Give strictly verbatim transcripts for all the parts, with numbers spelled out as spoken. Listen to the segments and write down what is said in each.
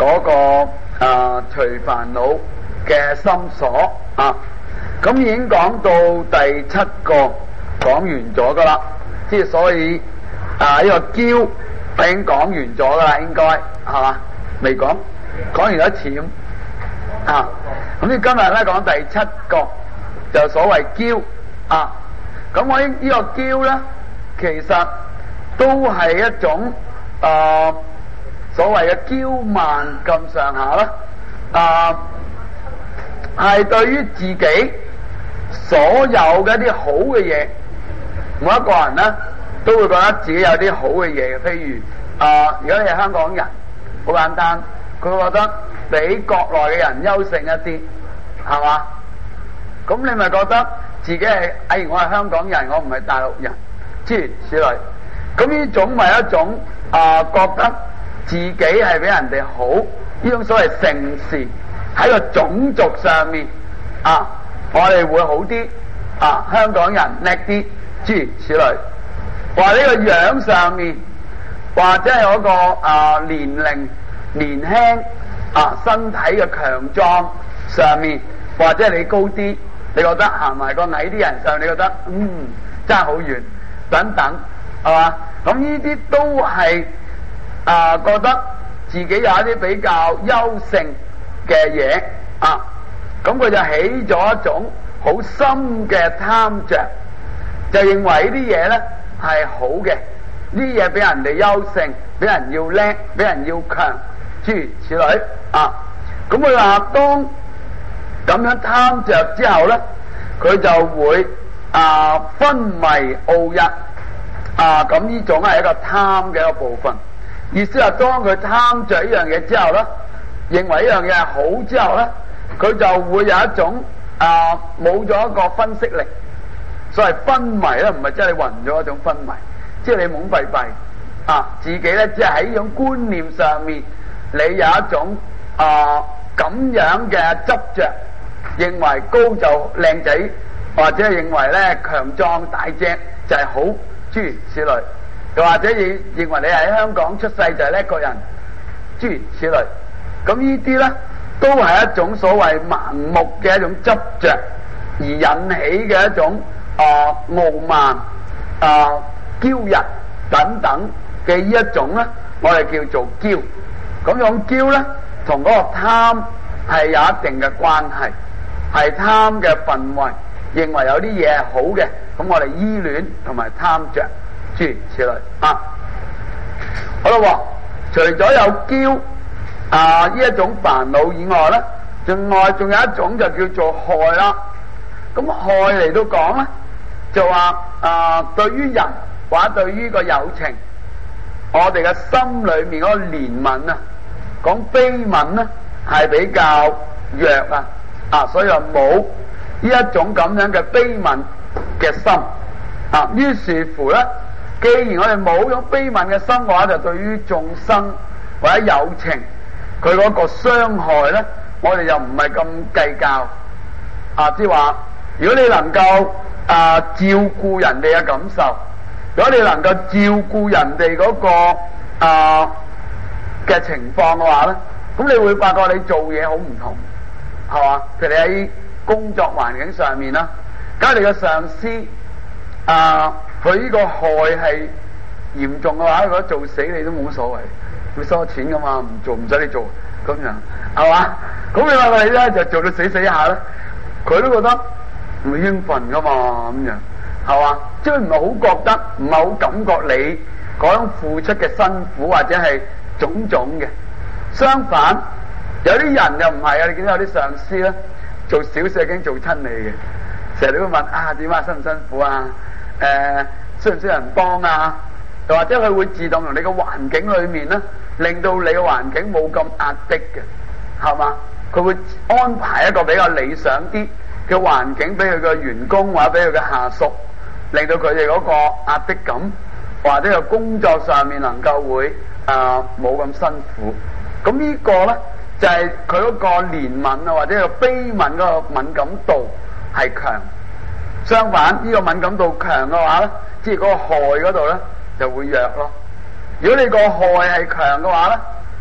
嗰個啊除煩惱嘅心所啊。咁已經講到第七個講完咗噶啦，即係所以啊呢個驕已經講完咗噶啦，應該係嘛？未講，講完咗一次咁啊。咁你今日咧講第七個就所謂驕啊。咁我呢呢個驕咧，其實都係一種啊所謂嘅驕慢咁上下啦，啊係對於自己所有嘅一啲好嘅嘢，每一個人咧都會覺得自己有啲好嘅嘢嘅。譬如啊，如果你係香港人，好簡單，佢會覺得比國內嘅人優勝一啲，係嘛？咁你咪覺得自己係，哎，我係香港人，我唔係大陸人，諸如此類。咁呢種咪一種啊，覺得自己係比人哋好，呢種所謂盛事喺個種族上面啊，我哋會好啲啊，香港人叻啲，諸如此類。或者個樣上面，或者係嗰個啊年齡年輕啊身體嘅強壯上面，或者你高啲，你覺得行埋個矮啲人上，你覺得嗯爭好遠等等，係嘛？咁呢啲都係啊覺得自己有一啲比較優勝嘅嘢啊，咁佢就起咗一種好深嘅貪着，就認為呢啲嘢咧係好嘅，呢啲嘢俾人哋優勝，俾人要叻，俾人要強，諸如此類啊。咁佢話當咁樣貪着之後咧，佢就會啊昏迷傲逸啊，咁呢種係一個貪嘅一個部分。意思係當佢貪着呢樣嘢之後咧，認為呢樣嘢係好之後咧，佢就會有一種啊冇咗一個分析力。所謂昏迷咧，唔係即係你暈咗一種昏迷，即係你懵閉閉啊，自己咧即係喺呢種觀念上面，你有一種啊咁樣嘅執着，認為高就靚仔，或者係認為咧強壯大隻就係好，諸如此類。又或者你認為你喺香港出世就係叻個人，諸如此類。咁呢啲咧都係一種所謂盲目嘅一種執着而引起嘅一種啊傲慢啊驕逸等等嘅呢一種咧，我哋叫做驕。咁種驕咧同嗰個貪係有一定嘅關係，係貪嘅分位，認為有啲嘢係好嘅，咁我哋依戀同埋貪着，諸如此類啊。好啦，除咗有驕啊呢一種煩惱以外咧，另外仲有一種就叫做害啦。咁害嚟到講咧，就話啊對於人或者對於個友情，我哋嘅心裏面嗰個憐憫啊，講悲憫咧係比較弱啊，啊所以話冇呢一種咁樣嘅悲憫嘅心啊。於是乎咧，既然我哋冇種悲憫嘅心嘅話，就對於眾生或者友情佢嗰個傷害咧，我哋又唔係咁計較啊。即係話，如果你能夠啊照顧人哋嘅感受，如果你能夠照顧人哋嗰個啊嘅情況嘅話咧，咁你會發覺你做嘢好唔同，係嘛？譬如你喺工作環境上面啦，假如你嘅上司啊佢呢個害係嚴重嘅話，如果做死你都冇乜所謂，佢收錢噶嘛，唔做唔使你做咁樣，係嘛？咁你話你咧就做到死死下咧，佢都覺得唔會興奮噶嘛，咁樣係嘛？即係唔係好覺得，唔係好感覺你嗰種付出嘅辛苦或者係種種嘅。相反，有啲人又唔係啊！你見到有啲上司咧，做小事已經做親你嘅，成日都會問啊點啊辛唔辛苦啊？誒、呃，需唔需要人幫啊？又或者佢會自動從你個環境裏面咧，令到你嘅環境冇咁壓迫嘅，係嘛？佢會安排一個比較理想啲嘅環境俾佢嘅員工或者俾佢嘅下屬，令到佢哋嗰個壓迫感或者個工作上面能夠會啊冇咁辛苦。咁呢個咧就係佢嗰個憐憫啊或者個悲憫嗰個敏感度係強。相反，呢個敏感度強嘅話咧，即係嗰個害嗰度咧就會弱咯。如果你個害係強嘅話咧，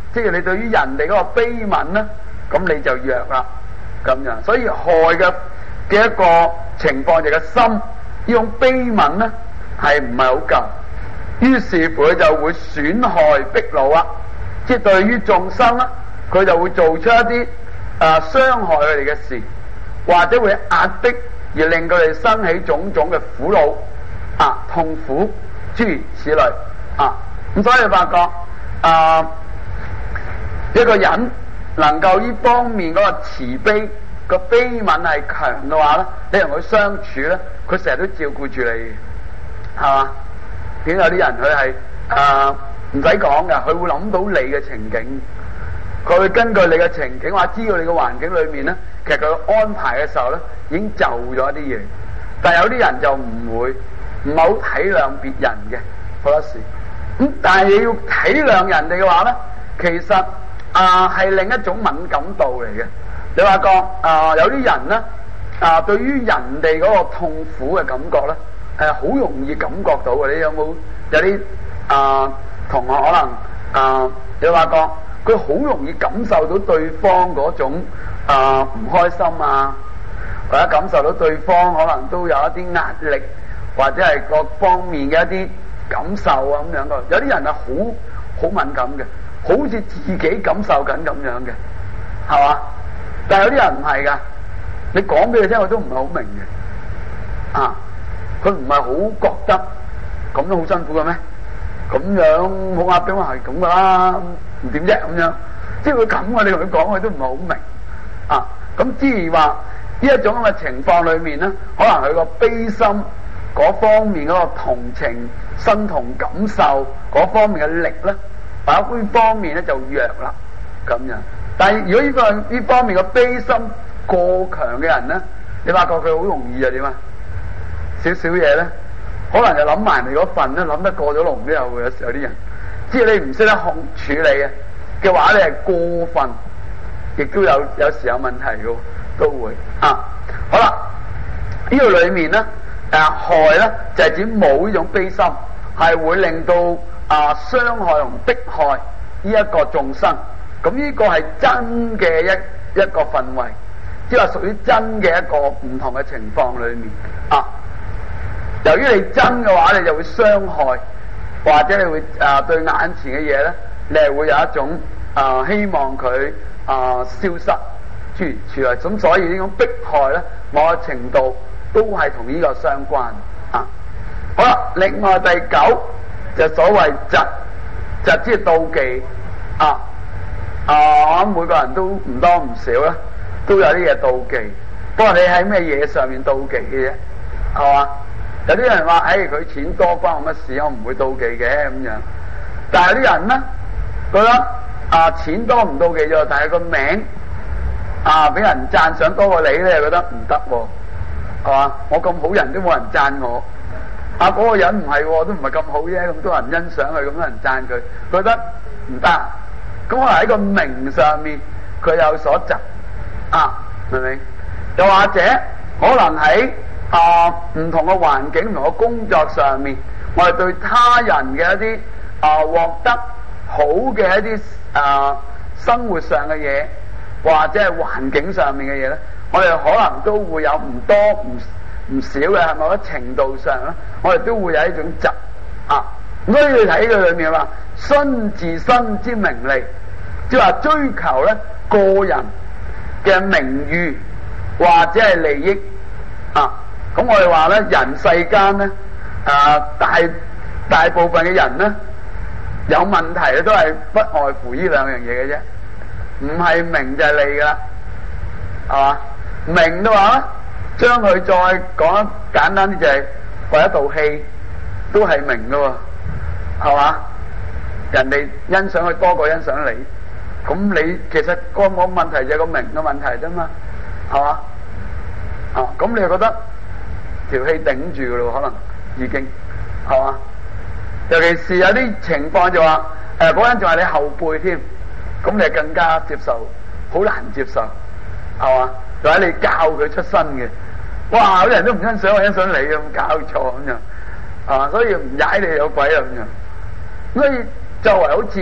即係你對於人哋嗰個悲憫咧，咁你就弱啦咁樣。所以害嘅嘅一個情況就係個心呢種悲憫咧係唔係好夠，於是乎佢就會損害逼惱啦。即係對於眾生咧，佢就會做出一啲誒傷害佢哋嘅事，或者會壓迫而令佢哋生起種種嘅苦惱啊、痛苦諸如此類啊。咁所以發覺啊，一個人能夠呢方面嗰個慈悲個悲憫係強嘅話咧，你同佢相處咧，佢成日都照顧住你，係嘛？點有啲人佢係啊唔使講嘅，佢會諗到你嘅情景，佢會根據你嘅情景或者知道你嘅環境裏面咧，其實佢安排嘅時候咧已經就咗一啲嘢。但係有啲人就唔會，唔係好體諒別人嘅好多時。咁但係你要體諒人哋嘅話咧，其實啊係另一種敏感度嚟嘅。你話講啊有啲人咧啊對於人哋嗰個痛苦嘅感覺咧係好容易感覺到嘅。你有冇有啲啊同學可能啊你話講佢好容易感受到對方嗰種啊唔開心啊，或者感受到對方可能都有一啲壓力，或者係各方面嘅一啲感受啊咁樣嘅。有啲人係好好敏感嘅，好似自己感受緊咁樣嘅，係嘛？但係有啲人唔係噶，你講俾佢聽，佢都唔係好明嘅。啊，佢唔係好覺得咁都好辛苦嘅咩？咁樣好壓迫係咁噶啦，唔點啫咁樣。即係佢咁啊，你同佢講，佢都唔係好明。啊，咁之而話呢一種咁嘅情況裏面咧，可能佢個悲心嗰方面嗰個同情、身同感受嗰方面嘅力咧，或者呢方面咧就弱啦咁樣。但係如果呢個呢方面嘅悲心過強嘅人咧，你發覺佢好容易啊點啊？少少嘢咧，可能就諗埋你嗰份咧，諗得過咗龍都有嘅。有時有啲人，即係你唔識得控處理嘅嘅話，你係過分，亦都有有時有問題嘅，都會啊。好啦，呢個裏面咧誒害咧就係指冇呢種悲心，係會令到啊傷害同迫害呢一個眾生。咁呢個係真嘅一一個氛圍，即係話屬於真嘅一個唔同嘅情況裏面啊。由於你真嘅話，你就會傷害，或者你會啊對眼前嘅嘢咧，你係會有一種啊希望佢啊消失諸如此類。咁所以呢種迫害咧，某個程度都係同呢個相關啊。好啦，另外第九就所謂嫉，嫉即係妒忌啊。啊！我諗每個人都唔多唔少啦，都有啲嘢妒忌。不過你喺咩嘢上面妒忌嘅啫，係嘛？有啲人話：唉、哎，佢錢多關我乜事？我唔會妒忌嘅咁樣。但係有啲人咧覺得啊，錢多唔妒忌啫，但係個名啊俾人讚賞多過你咧，又覺得唔得喎，係嘛？我咁好人都冇人讚我，啊嗰、那個人唔係喎，都唔係咁好啫，咁多人欣賞佢，咁多人讚佢，覺得唔得。咁可能喺個名上面佢有所嫉啊，明唔明？又或者可能喺啊唔同嘅環境、唔同嘅工作上面，我哋對他人嘅一啲啊獲得好嘅一啲啊生活上嘅嘢，或者係環境上面嘅嘢咧，我哋可能都會有唔多唔唔少嘅，係某一程度上咧，我哋都會有一種嫉啊。所以你睇佢裏面話，徇自身之名利，即係話追求咧個人嘅名譽或者係利益啊。咁我哋話咧，人世間咧啊大大部分嘅人咧有問題咧，都係不外乎呢兩樣嘢嘅啫，唔係名就係利噶啦，係嘛？名嘅話咧，將佢再講簡單啲就係為一道戲，都係名噶喎。係嘛？人哋欣賞佢多過欣賞你，咁你其實個個問題就係個名嘅問題啫嘛，係嘛？啊，咁你就覺得條氣頂住噶咯，可能已經係嘛？尤其是有啲情況就話，誒嗰人仲係你後輩添，咁你更加接受，好難接受，係嘛？就喺你教佢出身嘅，哇！有啲人都唔欣賞我，欣賞你咁搞錯咁樣，啊，所以唔踩你有鬼啊咁樣。所以作為好似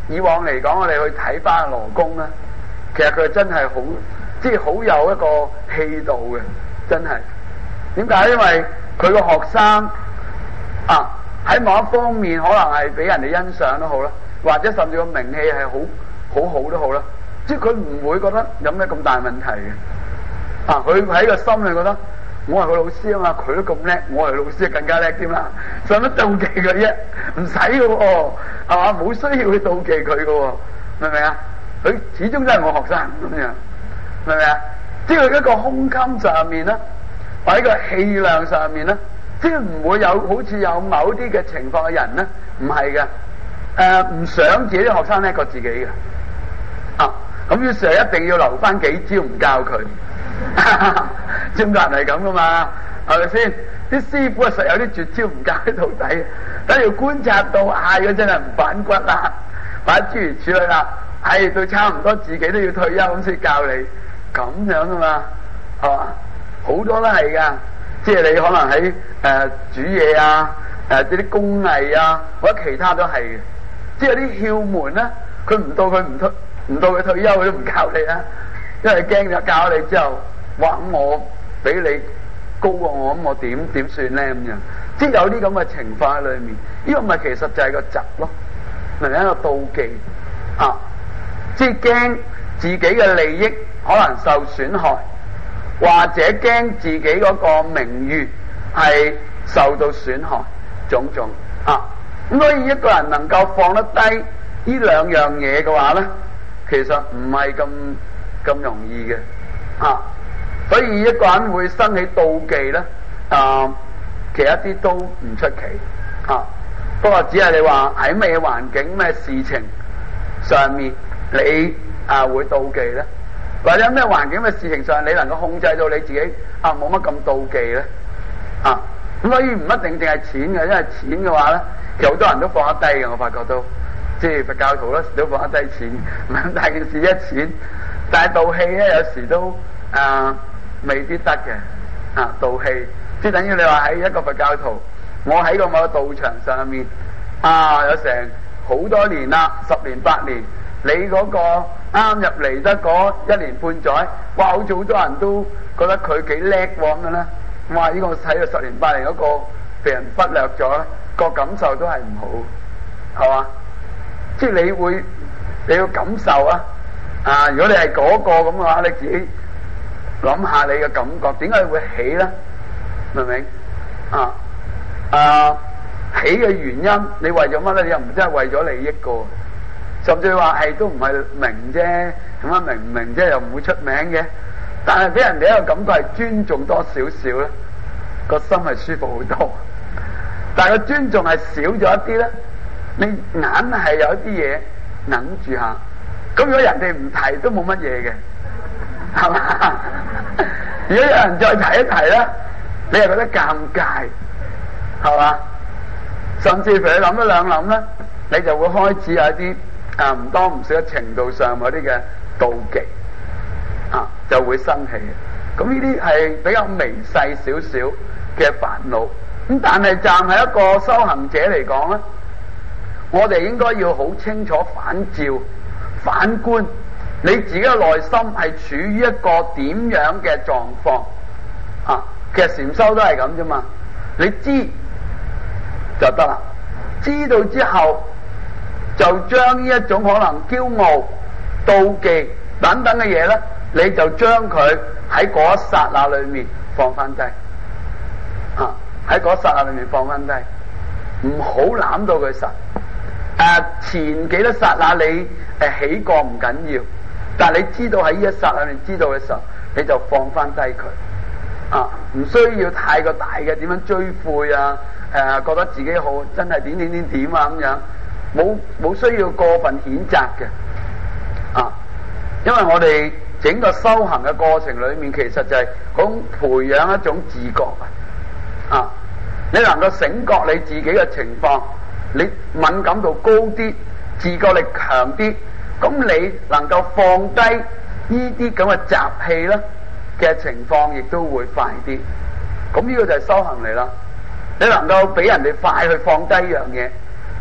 以往嚟講，我哋去睇翻羅公咧，其實佢真係好，即係好有一個氣度嘅，真係。點解？因為佢個學生啊，喺某一方面可能係俾人哋欣賞都好啦，或者甚至個名氣係好好好都好啦，即係佢唔會覺得有咩咁大問題嘅。啊，佢喺個心裏覺得我係佢老師啊嘛，佢都咁叻，我係老師更加叻添啦，使乜妒忌佢啫？唔使嘅喎，係嘛？冇需要去妒忌佢嘅喎，明唔明啊？佢始終都係我學生咁樣，明唔明啊？即係一個胸襟上面啦，或者個氣量上面咧，即係唔會有好似有某啲嘅情況嘅人咧，唔係嘅，誒唔想自己啲學生叻過自己嘅，啊咁於是一定要留翻幾招唔教佢，中國人係咁噶嘛，係咪先？啲師傅啊實有啲絕招唔教啲徒弟，等要觀察到啊，如果真係唔反骨啦，或者諸如此類啦，係到差唔多自己都要退休咁先教你，咁樣噶嘛，係嘛？好多都係噶，即係你可能喺誒、呃、煮嘢啊，誒啲啲工藝啊，或者其他都係嘅。即係啲竅門咧，佢唔到佢唔退，唔到佢退休佢都唔教你啊，因為驚咗教你之後，哇咁我比你高過我，咁我點點算咧咁樣？即係有啲咁嘅情況喺裏面，呢個咪其實就係個疾咯，明明一個妒忌啊，即係驚自己嘅利益可能受損害。或者驚自己嗰個名譽係受到損害，種種啊，咁所以一個人能夠放得低呢兩樣嘢嘅話咧，其實唔係咁咁容易嘅啊。所以一個人會生起妒忌咧，啊，其實一啲都唔出奇啊。不過只係你話喺咩環境、咩事情上面，你啊會妒忌咧？或者咩環境嘅事情上，你能夠控制到你自己啊，冇乜咁妒忌咧啊，咁所以唔一定淨係錢嘅，因為錢嘅話咧，其實好多人都放得低嘅，我發覺都即係佛教徒咧都放得低錢，唔係咁大件事一錢，但係妒氣咧有時都啊未必得嘅啊，妒氣即係等於你話喺一個佛教徒，我喺個某個道場上面啊有成好多年啦，十年八年。你嗰個啱入嚟得嗰一年半載，哇！好似好多人都覺得佢幾叻喎咁樣咧，哇！呢個睇到十年八年嗰個被人忽略咗咧，個感受都係唔好，係嘛？即係你會你要感受啊！啊，如果你係嗰個咁嘅話，你自己諗下你嘅感覺，點解會起咧？明唔明？啊啊！起嘅原因，你為咗乜咧？你又唔真係為咗利益個。甚至話係都唔係明啫，咁樣明唔明啫？又唔會出名嘅，但係俾人哋一個感覺係尊重多少少咧，個心係舒服好多。但係個尊重係少咗一啲咧，你硬係有一啲嘢揞住下。咁如果人哋唔提都冇乜嘢嘅，係嘛？如果有人再提一提咧，你又覺得尷尬，係嘛？甚至乎你諗一兩諗咧，你就會開始有一啲。啊，唔多唔少嘅程度上嗰啲嘅妒忌啊，就會生氣。咁呢啲係比較微細少少嘅煩惱。咁但係站喺一個修行者嚟講咧，我哋應該要好清楚反照、反觀你自己嘅內心係處於一個點樣嘅狀況啊。其實禪修都係咁啫嘛，你知就得啦，知道之後。就將呢一種可能驕傲、妒忌等等嘅嘢咧，你就將佢喺嗰一剎那裏面放翻低，啊喺嗰一剎那裏面放翻低，唔好攬到佢實。誒、啊、前幾多剎那你誒起過唔緊要，但係你知道喺呢一剎那裏面知道嘅時候，你就放翻低佢，啊唔需要太過大嘅點樣追悔啊，誒、啊、覺得自己好真係點點點點啊咁樣。冇冇需要過分譴責嘅，啊，因為我哋整個修行嘅過程裏面，其實就係講培養一種自覺啊，啊，你能夠醒覺你自己嘅情況，你敏感度高啲，自覺力強啲，咁你能夠放低呢啲咁嘅習氣咧嘅情況，亦都會快啲。咁呢個就係修行嚟啦，你能夠俾人哋快去放低一樣嘢。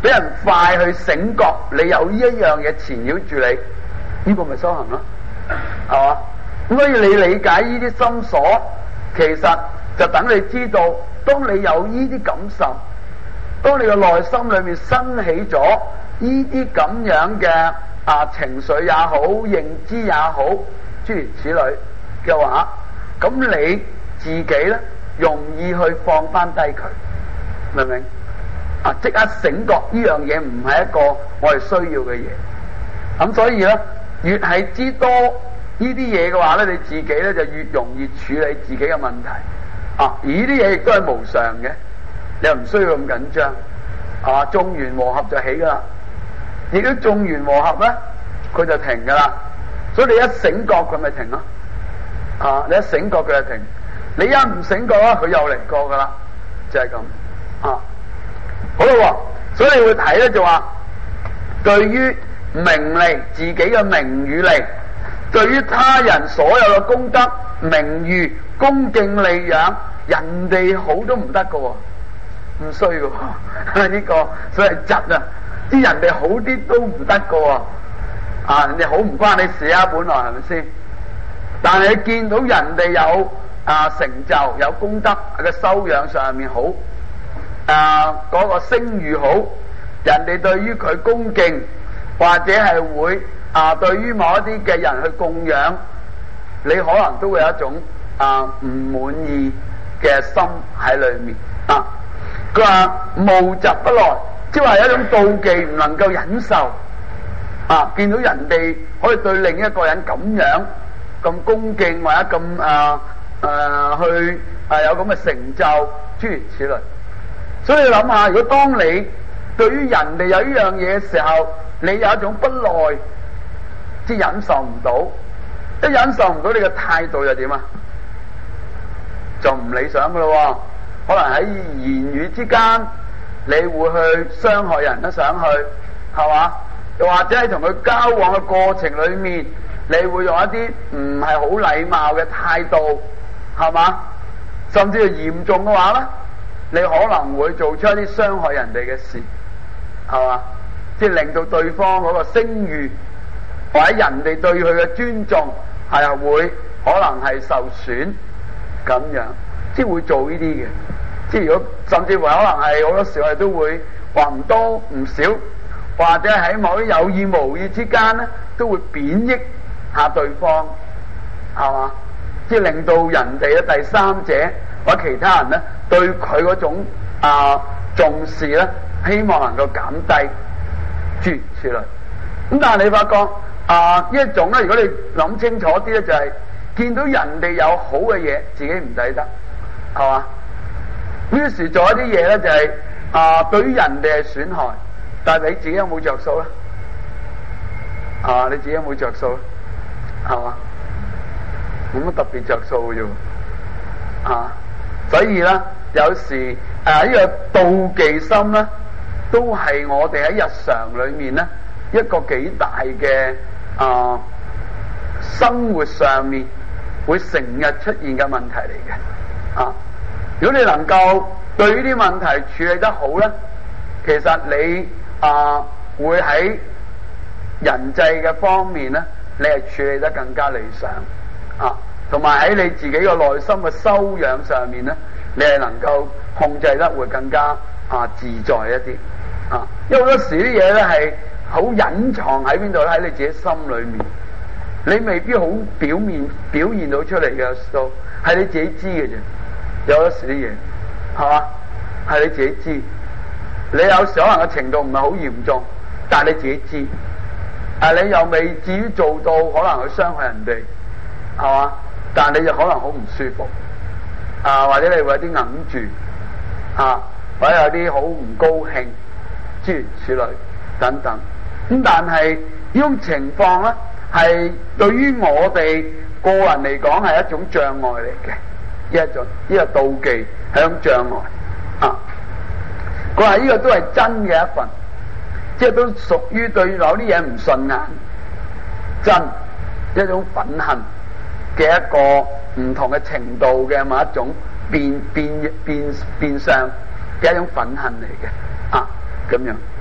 俾人快去醒覺，你有呢一樣嘢纏繞住你，呢個咪修行咯，係嘛？咁所以你理解呢啲心所，其實就等你知道，當你有呢啲感受，當你個內心裏面生起咗呢啲咁樣嘅啊情緒也好，認知也好，諸如此類嘅話，咁你自己咧容易去放翻低佢，明唔明？啊！即刻醒覺呢樣嘢唔係一個我哋需要嘅嘢，咁所以咧越係知多呢啲嘢嘅話咧，你自己咧就越容易處理自己嘅問題。啊！而呢啲嘢亦都係無常嘅，你又唔需要咁緊張。啊！眾緣和合就起噶啦，亦都眾緣和合咧，佢就停噶啦。所以你一醒覺佢咪停咯。啊！你一醒覺佢就停，你一唔醒覺啊，佢又嚟過噶啦，就係咁。啊！好啦，所以你會睇咧就話，對於名利，自己嘅名與利，對於他人所有嘅功德、名譽、恭敬利養，人哋好都唔得噶，唔衰噶，呢個所謂窒啊！啲人哋好啲都唔得噶，啊人哋好唔關你事啊，本來係咪先？但係你見到人哋有啊成就、有功德喺個修養上面好。啊！嗰、那個聲譽好，人哋對於佢恭敬，或者係會啊，對於某一啲嘅人去供養，你可能都會有一種啊唔滿意嘅心喺裏面啊。佢話慕嫉不來，即係話有一種妒忌唔能夠忍受啊！見到人哋可以對另一個人咁樣咁恭敬，或者咁啊啊去啊有咁嘅成就，諸如此類。所以你諗下，如果當你對於人哋有呢樣嘢嘅時候，你有一種不耐，即係忍受唔到，一忍受唔到，你嘅態度又點啊？就唔理想噶咯。可能喺言語之間，你會去傷害人都想去，係嘛？又或者喺同佢交往嘅過程裏面，你會用一啲唔係好禮貌嘅態度，係嘛？甚至係嚴重嘅話咧，你可能會做出一啲傷害人哋嘅事，係嘛？即係令到對方嗰個聲譽或者人哋對佢嘅尊重係會可能係受損咁樣，即係會做呢啲嘅。即係如果甚至乎可能係好多時我哋都會話唔多唔少，或者喺某啲有意無意之間咧，都會貶抑下對方，係嘛？即係令到人哋嘅第三者或者其他人咧，對佢嗰種啊重視咧，希望能夠減低諸如此類。咁但係你發覺啊呢一種咧，如果你諗清楚啲咧，就係、是、見到人哋有好嘅嘢，自己唔抵得，係嘛？於是做一啲嘢咧，就係、是、啊對於人哋係損害，但係你自己有冇着數咧？啊你自己有冇着數咧？係嘛？冇乜特別着數嘅啫，啊！所以咧，有時誒呢個妒忌心咧，都係我哋喺日常裏面咧一個幾大嘅啊生活上面會成日出現嘅問題嚟嘅。啊，如果你能夠對呢啲問題處理得好咧，其實你啊會喺人際嘅方面咧，你係處理得更加理想。啊，同埋喺你自己個內心嘅修養上面咧，你係能夠控制得會更加啊自在一啲啊。因為好多時啲嘢咧係好隱藏喺邊度咧，喺你自己心裏面，你未必好表面表現到出嚟嘅，都係你自己知嘅啫。有好多時啲嘢係嘛，係你自己知。你有時可能嘅程度唔係好嚴重，但係你自己知。啊，你又未至於做到可能去傷害人哋。係嘛？但係你就可能好唔舒服，啊，或者你會有啲揞住，啊，或者有啲好唔高興，諸如此類等等。咁但係呢種情況咧，係對於我哋個人嚟講係一種障礙嚟嘅，呢一種呢個妒忌係一種障礙。啊，佢話呢個都係真嘅一份，即係都屬於對某啲嘢唔順眼，真一種憤恨嘅一個唔同嘅程度嘅某一種變變變變相嘅一種憤恨嚟嘅啊，咁樣。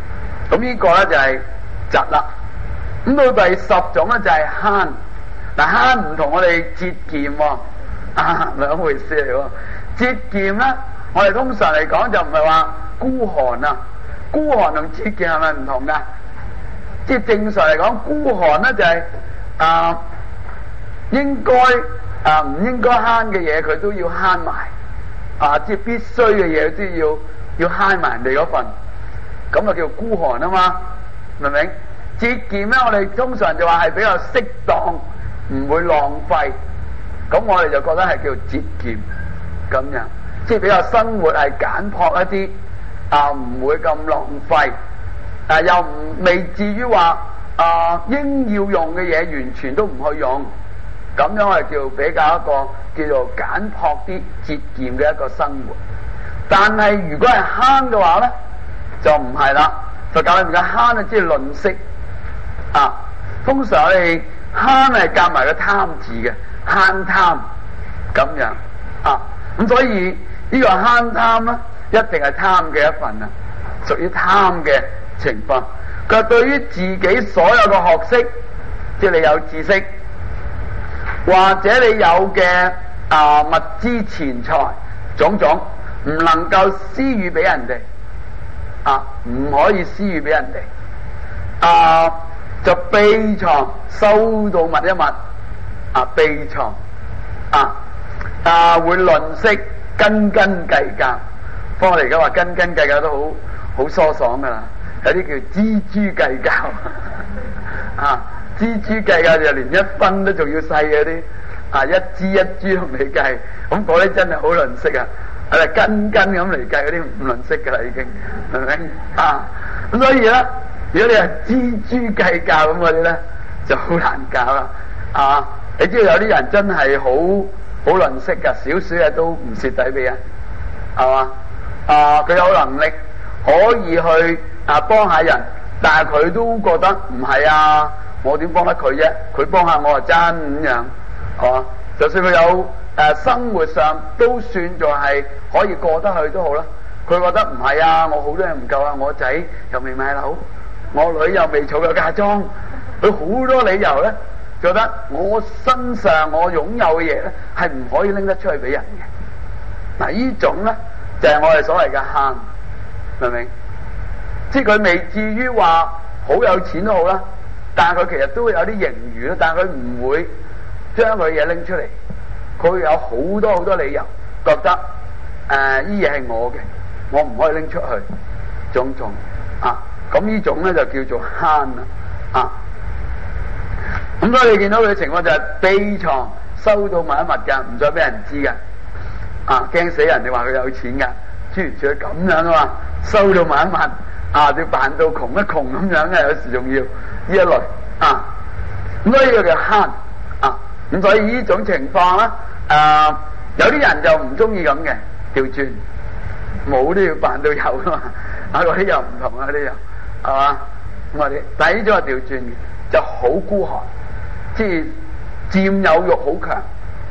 咁呢個咧就係嫉啦。咁到第十種咧就係慳。嗱，慳唔同我哋節儉喎，啊兩回事嚟喎。節儉咧，我哋通常嚟講就唔係話孤寒啊，孤寒同節儉係咪唔同噶？即係正常嚟講，孤寒咧就係、是、啊應該啊唔應該慳嘅嘢佢都要慳埋，啊即係必須嘅嘢都要要慳埋人哋嗰份，咁就叫孤寒啊嘛，明唔明？節儉咧，我哋通常就話係比較適當，唔會浪費，咁我哋就覺得係叫節儉咁樣，即係比較生活係簡樸一啲，啊唔會咁浪費，啊又唔未至於話啊應要用嘅嘢完全都唔去用，咁樣我哋叫比較一個叫做簡樸啲節儉嘅一個生活。但係如果係慳嘅話咧，就唔係啦，佛教裏面嘅慳啊，即係吝嗇啊。通常我哋慳係夾埋個貪字嘅，慳貪咁樣啊。咁所以呢個慳貪咧，一定係貪嘅一份啊，屬於貪嘅情況。佢話對於自己所有嘅學識，即係你有知識，或者你有嘅啊物資錢財種種，唔能夠施予俾人哋啊，唔可以施予俾人哋啊，就秘藏收到密一密啊，秘藏啊啊會吝嗇斤斤計較。不過我哋而家話斤斤計較都好好疏爽噶啦，有啲叫錙銖計較啊，錙銖計較就連一分都仲要細嗰啲啊，一支一支同你計，咁嗰啲真係好吝嗇啊！係斤斤咁嚟計嗰啲唔吝嗇噶啦，已經明唔明啊？咁所以咧，如果你係錙銖計較咁嗰啲咧，就好難搞啦啊！你知道有啲人真係好好吝嗇噶，少少嘢都唔蝕底俾人，係嘛？啊，佢有能力可以去啊幫下人，但係佢都覺得唔係啊，我點幫得佢啫？佢幫下我就真咁樣，係嘛？就算佢有誒、啊、生活上都算做係可以過得去都好啦，佢覺得唔係啊，我好多嘢唔夠啊，我仔又未買樓，我女又未儲夠嫁妝，佢好多理由咧，覺得我身上我擁有嘅嘢咧係唔可以拎得出去俾人嘅。嗱、啊，呢種咧就係、是、我哋所謂嘅慳，明唔明？即係佢未至於話好有錢都好啦，但係佢其實都會有啲盈餘咯，但係佢唔會將佢嘢拎出嚟，佢會有好多好多理由覺得誒呢嘢係我嘅，我唔可以拎出去，種種啊，咁呢種咧就叫做慳啦啊。咁所以你見到佢嘅情況就係秘藏收到密一密噶，唔再俾人知噶啊，驚死人哋話佢有錢噶，諸如此類咁樣啊嘛，收到密一密啊，要扮到窮一窮咁樣嘅，有時仲要呢一類啊，咁所以佢叫慳啊。咁所以呢種情況咧，誒、呃、有啲人就唔中意咁嘅，調轉冇都要扮到有噶嘛，啊嗰啲又唔同啊，嗰啲又係嘛，咁我哋但係呢種係調轉嘅，就好孤寒，即係佔有欲好強，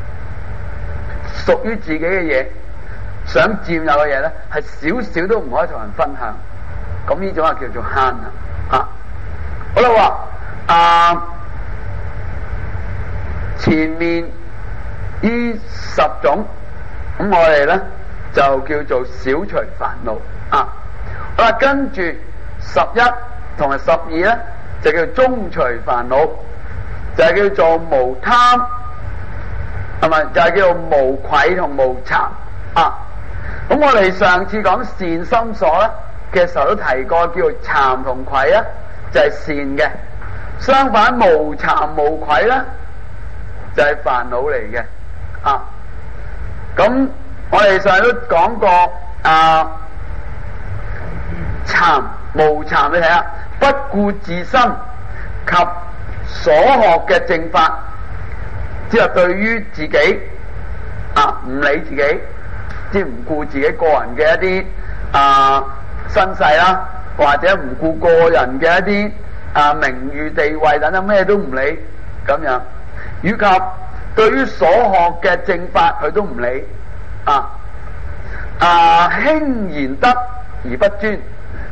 屬於自己嘅嘢，想佔有嘅嘢咧，係少少都唔可以同人分享，咁呢種係叫做慳啊。啊，好啦喎，啊。前面呢十種，咁我哋咧就叫做小除煩惱啊。好啦，跟住十一同埋十二咧就叫中除煩惱，就係、是、叫做無貪，係咪？就係、是、叫做無愧同無慚啊。咁我哋上次講善心所咧嘅時候都提過，叫做慚同愧啊，就係、是、善嘅。相反無慚無愧咧，就係煩惱嚟嘅啊！咁我哋上日都講過啊，慚無慚，你睇下，不顧自身及所學嘅正法，即係對於自己啊唔理自己，即係唔顧自己個人嘅一啲啊身世啦，或者唔顧個人嘅一啲啊名譽地位等等，咩都唔理咁樣。以及對於所學嘅正法佢都唔理啊啊，輕言得而不專，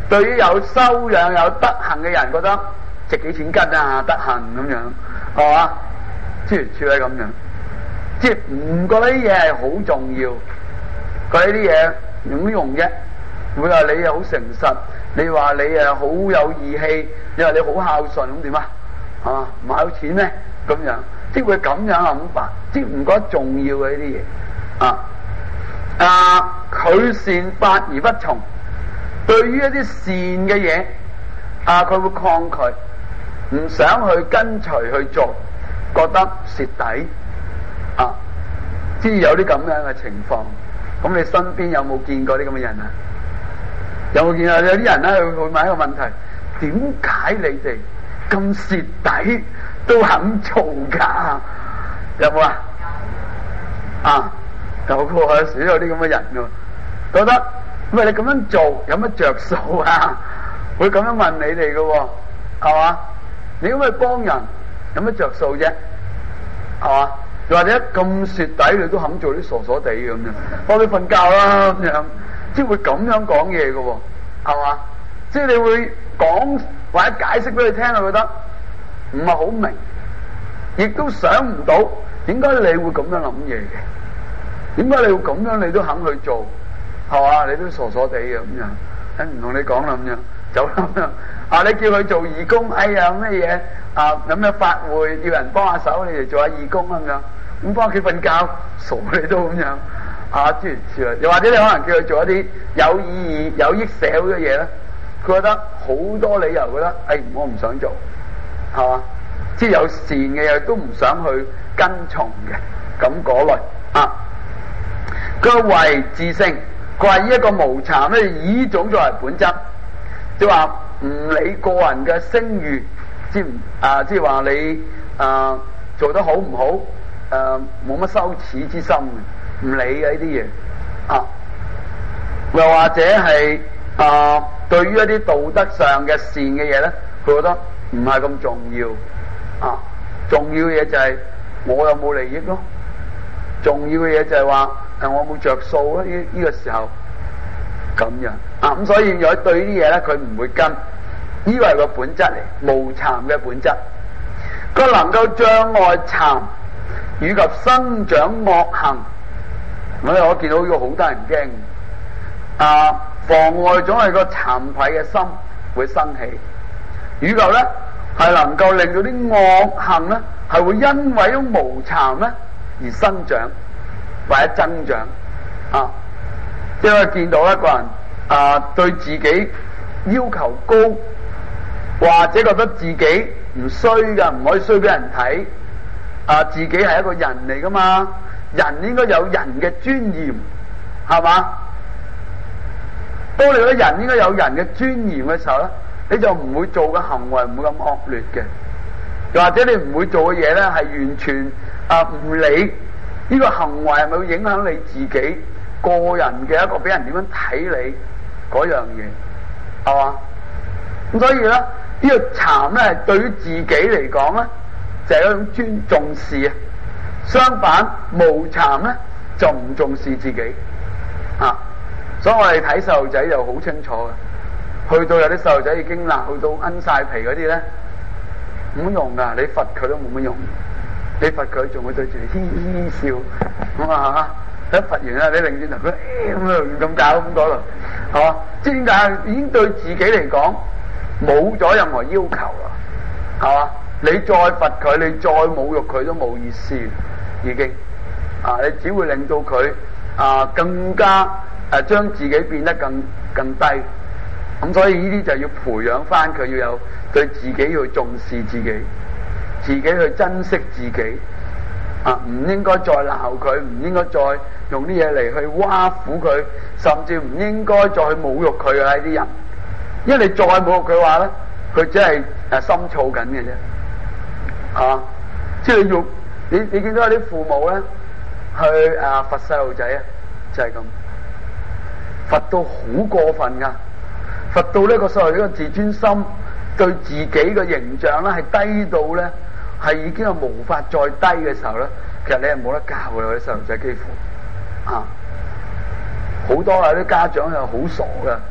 對於有修養有德行嘅人，覺得值幾錢斤啊，德行咁樣，係嘛？諸如此類咁樣，即係唔覺得啲嘢係好重要，覺得啲嘢有乜用啫？會話你又好誠實，你話你誒好有義氣，你話你好孝順，咁點啊？啊，唔係有錢咩？咁樣，即係會咁樣諗法，即係唔覺得重要嘅呢啲嘢啊。啊，拒善法而不從，對於一啲善嘅嘢啊，佢會抗拒，唔想去跟隨去做，覺得蝕底啊，即係有啲咁樣嘅情況。咁你身邊有冇見過啲咁嘅人啊？有冇見過有啲人咧？佢會問一個問題：點解你哋咁蝕底都肯做㗎？有冇啊？啊，有個有時有啲咁嘅人㗎，覺得喂，你咁樣做有乜着數啊？會咁樣問你哋嘅喎，係嘛？你咁去幫人有乜着數啫？係嘛？又或者咁蝕底你都肯做啲傻傻地咁樣，幫你瞓覺啦咁樣，即係會咁樣講嘢嘅喎，係嘛？即係你會講或者解釋俾佢聽，佢覺得唔係好明，亦都想唔到點解你會咁樣諗嘢嘅？點解你會咁樣你都肯去做？係嘛？你都傻傻地嘅咁樣，誒唔同你講啦咁樣，走啦咁樣。啊，你叫佢做義工，哎呀咩嘢啊？有咩法會叫人幫下手，你哋做下義工咁樣。咁翻屋企瞓覺，傻你都咁樣啊！諸如此類，又或者你可能叫佢做一啲有意義、有益社會嘅嘢咧，佢覺得好多理由，覺得誒、哎、我唔想做，係嘛？即係有善嘅嘢都唔想去跟從嘅，咁嗰類啊。佢為自性，佢話以一個無慚咧，以呢種作為本質，即係話唔理個人嘅聲譽，即唔啊，即係話你啊做得好唔好？誒，冇乜、呃、羞恥之心嘅，唔理嘅呢啲嘢啊，又或者係啊、呃，對於一啲道德上嘅善嘅嘢咧，佢覺得唔係咁重要啊。重要嘅嘢就係我有冇利益咯，重要嘅嘢就係話誒我冇着數咯。呢、呢、呢個時候咁樣啊，咁所以如果對呢啲嘢咧，佢唔會跟，呢個係個本質嚟，無慚嘅本質，佢能夠障礙慚以及生長惡行，我我見到呢個好得人驚啊！妨礙咗係個慚愧嘅心會生起，以及咧係能夠令到啲惡行咧係會因為咗無慚咧而生長或者增長啊！即係見到一個人啊，對自己要求高，或者覺得自己唔衰噶，唔可以衰俾人睇。啊！自己係一個人嚟噶嘛，人應該有人嘅尊嚴，係嘛？當你覺得人應該有人嘅尊嚴嘅時候咧，你就唔會做嘅行為唔會咁惡劣嘅，又或者你唔會做嘅嘢咧係完全啊唔理呢個行為係咪會影響你自己個人嘅一個俾人點樣睇你嗰樣嘢，係嘛？咁所以咧呢、呢個慚咧對於自己嚟講咧，就係一種尊重視啊，相反無慚咧就唔重視自己啊，所以我哋睇細路仔就好清楚嘅，去到有啲細路仔已經鬧到奀晒皮嗰啲咧，冇乜用噶，你罰佢都冇乜用，你罰佢仲會對住你嘻嘻笑，咁啊嚇，一罰完啦，你擰轉頭佢咁啊咁搞咁嗰度，係嘛？即係點解已經對自己嚟講冇咗任何要求啦，係嘛？你再罰佢，你再侮辱佢都冇意思，已經啊！你只會令到佢啊更加誒將、啊、自己變得更更低。咁所以呢啲就要培養翻佢，要有對自己要重視自己，自己去珍惜自己啊！唔應該再鬧佢，唔應該再用啲嘢嚟去挖苦佢，甚至唔應該再去侮辱佢嘅呢啲人。因為你再侮辱佢話咧，佢只係誒心燥緊嘅啫。啊！即係用你你見到有啲父母咧去啊罰細路仔啊，就係、是、咁罰到好過分噶，罰到呢個細路仔嘅自尊心對自己嘅形象咧係低到咧係已經係無法再低嘅時候咧，其實你係冇得教嘅，有啲細路仔幾乎啊好多啊啲家長又好傻噶，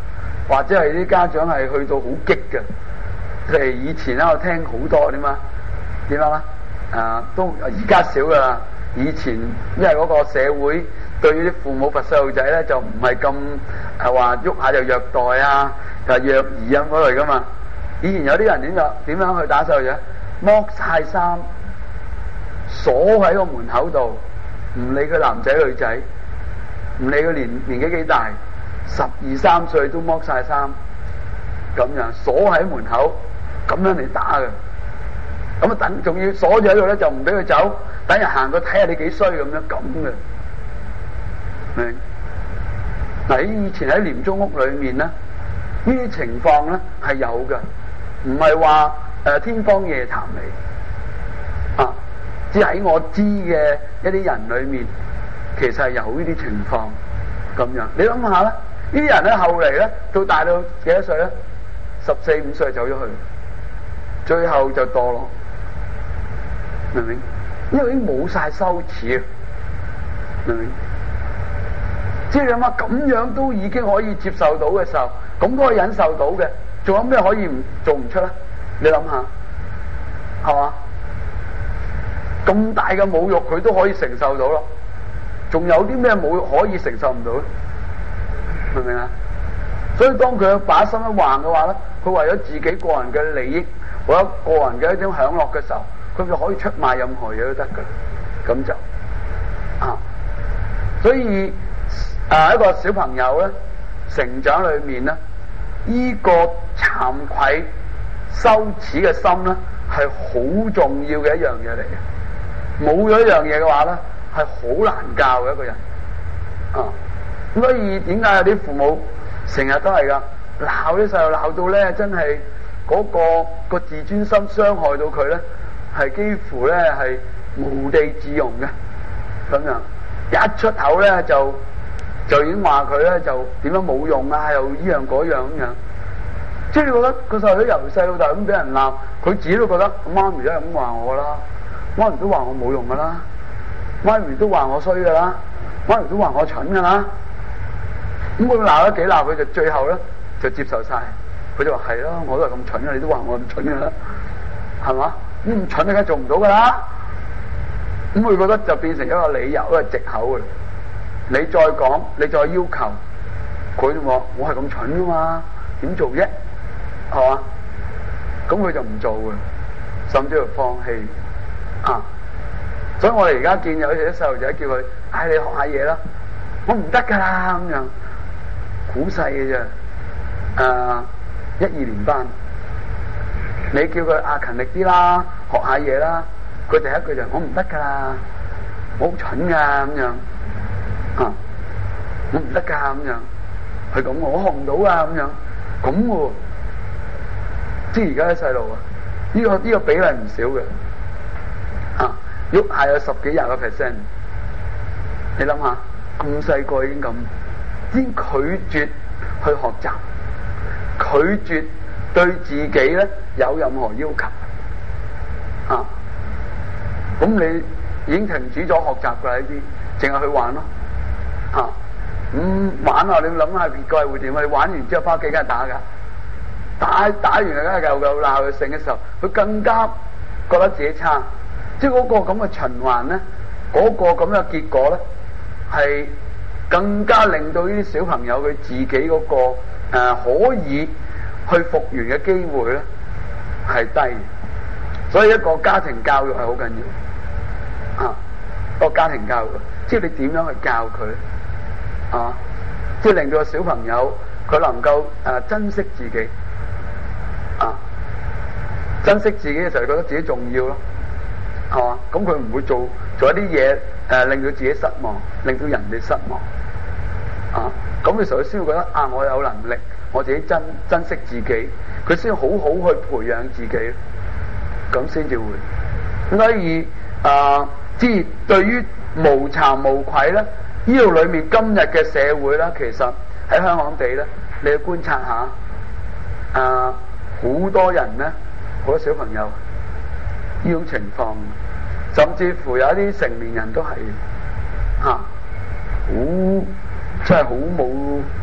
或者係啲家長係去到好激嘅。譬如以前咧，我聽好多點啊點啊啊，都而家少噶啦。以前因為嗰個社會對於啲父母罰細路仔咧，就唔係咁係話喐下就虐待啊，就係虐兒啊嗰類噶嘛。以前有啲人點樣點樣去打細路仔？剝晒衫，鎖喺個門口度，唔理佢男仔女仔，唔理佢年年紀幾大，十二三歲都剝晒衫，咁樣鎖喺門口，咁樣嚟打嘅。咁啊等，仲要鎖住喺度咧，就唔俾佢走，等人行過睇下你幾衰咁樣咁嘅。明？嗱，以前喺廉租屋裏面咧，呢啲情況咧係有嘅，唔係話誒天方夜譚嚟啊！只喺我知嘅一啲人裏面，其實係有呢啲情況咁樣。你諗下啦，呢啲人咧後嚟咧到大到幾多歲咧？十四五歲走咗去，最後就墮落。明唔明？因為已經冇晒羞恥啊！明唔明？即係你諗下，咁樣都已經可以接受到嘅時候，咁都可以忍受到嘅，仲有咩可以唔做唔出咧？你諗下，係嘛？咁大嘅侮辱佢都可以承受到咯，仲有啲咩侮辱可以承受唔到咧？明唔明啊？所以當佢把心一橫嘅話咧，佢為咗自己個人嘅利益，為咗個人嘅一種享樂嘅時候，佢就可以出賣任何嘢都得噶，咁就啊，所以啊一個小朋友咧成長裏面咧，呢個慚愧羞恥嘅心咧係好重要嘅一樣嘢嚟嘅，冇咗一樣嘢嘅話咧係好難教嘅一個人啊。咁所以點解有啲父母成日都係噶鬧啲細路鬧到咧真係嗰個個自尊心傷害到佢咧，係幾乎咧係無地自容嘅咁樣，一出口咧就就已經話佢咧就點樣冇用啊，又依樣嗰樣咁樣。即係你覺得個細路仔由細到大咁俾人鬧，佢自己都覺得媽咪都係咁話我啦，媽咪都話我冇用噶啦，媽咪都話我衰噶啦，媽咪都話我蠢噶啦。咁佢鬧咗幾鬧，佢就最後咧就接受晒，佢就話係咯，我都係咁蠢噶，你都話我咁蠢噶啦，係嘛？咁蠢你梗係做唔到噶啦。咁佢覺得就變成一個理由，一個藉口嘅。你再講，你再要求，佢就話我係咁蠢噶嘛，點做啫？係嘛？咁佢就唔做嘅，甚至乎放棄啊！所以我哋而家見有啲細路仔叫佢，唉，你學下嘢啦，我唔得噶啦咁樣，好細嘅啫，誒，一二年班，你叫佢啊勤力啲啦，學下嘢啦，佢第一句就我唔得噶啦，我好蠢噶咁樣，啊，我唔得噶咁樣，係咁我學唔到啊咁樣，咁喎。即係而家啲細路啊，呢、這個呢、這個比例唔少嘅，啊，喐下有十幾廿個 percent， 你諗下咁細個已經咁，已經拒絕去學習，拒絕對自己咧有任何要求，啊，咁你已經停止咗學習噶啦呢啲，淨係去玩咯，啊，咁、嗯、玩啊你諗下結果係會點啊？你玩完之後翻屋企梗係打噶。打打完啊，梗係又又鬧又剩嘅時候，佢更加覺得自己差，即係嗰個咁嘅循環咧，嗰、那個咁嘅結果咧，係更加令到呢啲小朋友佢自己嗰、那個誒、呃、可以去復原嘅機會咧係低，所以一個家庭教育係好緊要啊，一個家庭教育，即係你點樣去教佢啊，即係令到個小朋友佢能夠誒、呃、珍惜自己。啊！珍惜自己嘅時候，覺得自己重要咯，係嘛？咁佢唔會做做一啲嘢誒，令到自己失望，令到人哋失望。啊！咁嘅時候，佢先會覺得啊，我有能力，我自己珍珍惜自己，佢先好好去培養自己，咁先至會。咁所以啊，即係對於無慚無愧咧，呢度裏面今日嘅社會咧，其實喺香港地咧，你去觀察下啊。好多人咧，好多小朋友呢種情況，甚至乎有一啲成年人都係嚇，好真係好冇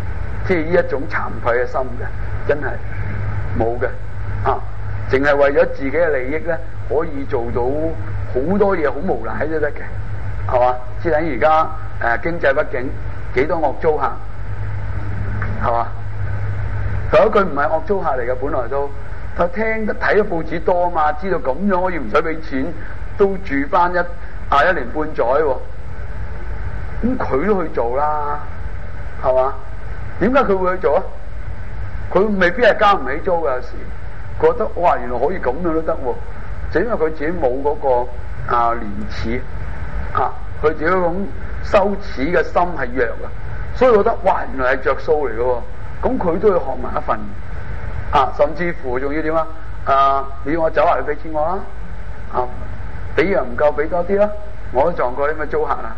即係呢一種慚愧嘅心嘅，真係冇嘅啊！淨係為咗自己嘅利益咧，可以做到好多嘢，好無賴都得嘅，係嘛？即係等而家誒經濟不景，幾多惡租客，係嘛？有一句唔係惡租客嚟嘅，本來都，佢聽得睇咗報紙多啊嘛，知道咁樣可以唔使俾錢都住翻一啊一年半載喎，咁佢都去做啦，係嘛？點解佢會去做啊？佢未必係交唔起租嘅，有時覺得哇原來可以咁樣都得喎，就因為佢自己冇嗰個啊廉恥啊，佢自己嗰種羞恥嘅心係弱啊，所以覺得哇原來係着數嚟嘅喎。咁佢都要學埋一份啊，甚至乎仲要點啊？啊，你要我走啊，你俾錢我啦，啊，俾樣唔夠俾多啲啦，我都撞過啲咩租客啊，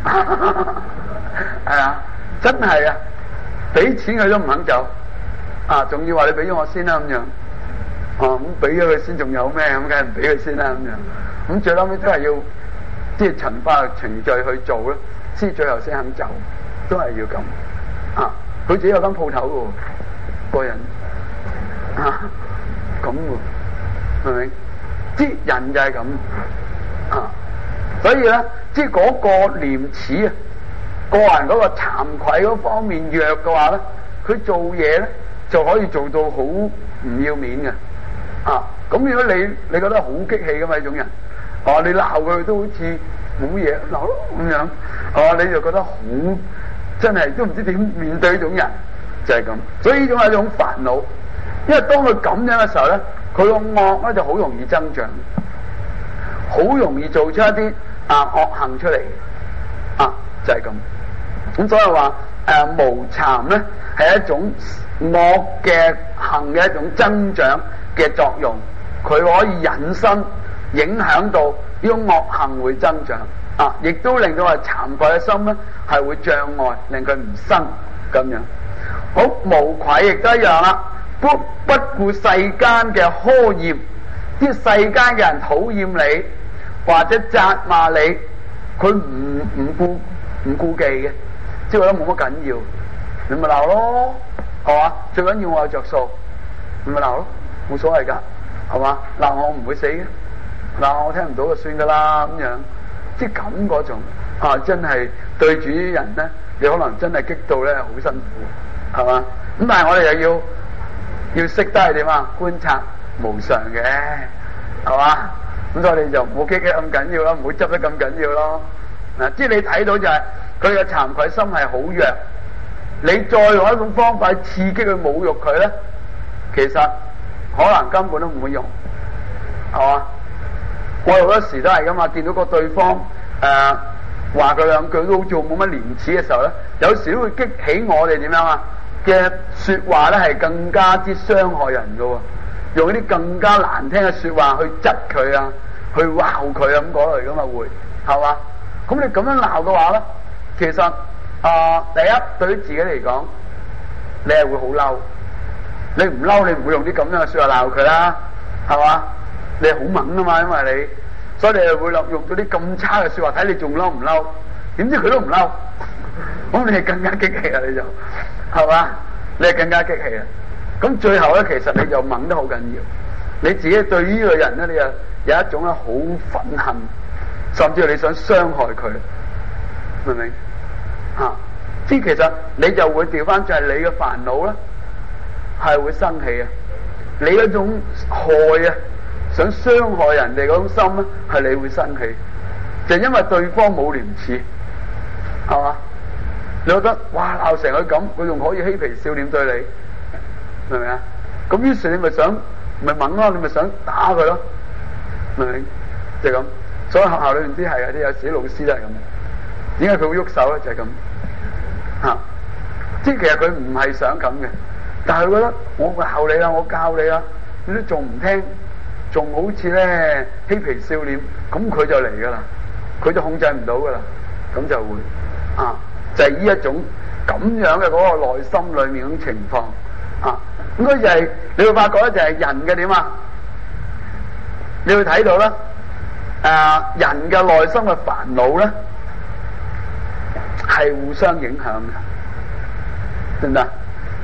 係啊，真係啊，俾錢佢都唔肯走，啊，仲要話你俾咗我先啦咁樣，啊，咁俾咗佢先仲有咩？咁梗係唔俾佢先啦咁樣，咁最後尾都係要即係循法律程序去做咧，先最後先肯走，都係要咁啊。佢自己有間鋪頭嘅喎，個人啊咁喎，明唔明？即係人就係咁啊，所以咧，即係嗰個廉恥啊，個人嗰個慚愧嗰方面弱嘅話咧，佢做嘢咧就可以做到好唔要面嘅啊。咁如果你你覺得好激氣嘅嘛呢種人，啊你鬧佢都好似冇嘢鬧咯咁樣，啊你就覺得好。真係都唔知點面對呢種人，就係咁，所以呢種係一種煩惱。因為當佢咁樣嘅時候咧，佢個惡咧就好容易增長，好容易做出一啲啊惡行出嚟，啊就係咁。咁所以話誒無慚咧係一種惡嘅行嘅一種增長嘅作用，佢可以引申影響到呢種惡行會增長。啊！亦都令到係慚愧嘅心咧，係會障礙，令佢唔生咁樣。好無愧亦都一樣啦，不不顧世間嘅苛厭，啲世間嘅人討厭你或者責罵你，佢唔唔顧唔顧忌嘅，即係覺得冇乜緊要，你咪鬧咯，係嘛？最緊要我有着數，你咪鬧咯，冇所謂㗎，係嘛？鬧我唔會死嘅，鬧我聽唔到就算㗎啦咁樣。即係咁嗰種啊，真係對住啲人咧，你可能真係激到咧好辛苦，係嘛？咁但係我哋又要要識得係點啊？觀察無常嘅，係嘛？咁所以你就唔好激激咁緊要咯，唔好執得咁緊要咯。嗱、啊，即係你睇到就係佢嘅慚愧心係好弱，你再用一種方法刺激佢侮辱佢咧，其實可能根本都唔會用，係嘛？我好多時都係噶嘛，見到個對方誒話佢兩句都好似冇乜廉恥嘅時候咧，有時都會激起我哋點樣啊嘅說話咧，係更加之傷害人噶喎，用啲更加難聽嘅說話去窒佢啊，去鬧佢啊咁嗰類噶嘛會，係嘛？咁你咁樣鬧嘅話咧，其實啊、呃、第一對於自己嚟講，你係會好嬲，你唔嬲你唔會用啲咁樣嘅說話鬧佢啦，係嘛？你好猛啊嘛，因為你，所以你係會用用到啲咁差嘅說話，睇你仲嬲唔嬲？點知佢都唔嬲，咁你係更加激氣啊！你就係嘛？你係更加激氣啊！咁最後咧，其實你就猛得好緊要，你自己對呢個人咧，你又有一種咧好憤恨，甚至係你想傷害佢，明唔明？吓、啊，即係其實你就會調翻轉係你嘅煩惱咧，係會生氣啊！你嗰種害啊！想傷害人哋嗰種心咧，係你會生氣，就因為對方冇廉恥，係嘛？你覺得哇鬧成佢咁，佢仲可以嬉皮笑臉對你，明唔明啊？咁於是你咪想咪猛咯，你咪想打佢咯，明唔明？就係咁。所以學校裏面啲係啊，啲有時啲老師都係咁。點解佢會喐手咧？就係咁嚇。即係其實佢唔係想咁嘅，但係佢覺得我鬧你啦，我教你啦，你都仲唔聽？仲好似咧嬉皮笑臉，咁佢就嚟噶啦，佢就控制唔到噶啦，咁就會啊，就係、是、呢一種咁樣嘅嗰個內心裏面嗰種情況啊，咁所以就係、是、你會發覺咧，就係人嘅點啊，你會睇到咧，誒、啊、人嘅內心嘅煩惱咧係互相影響嘅，得唔得？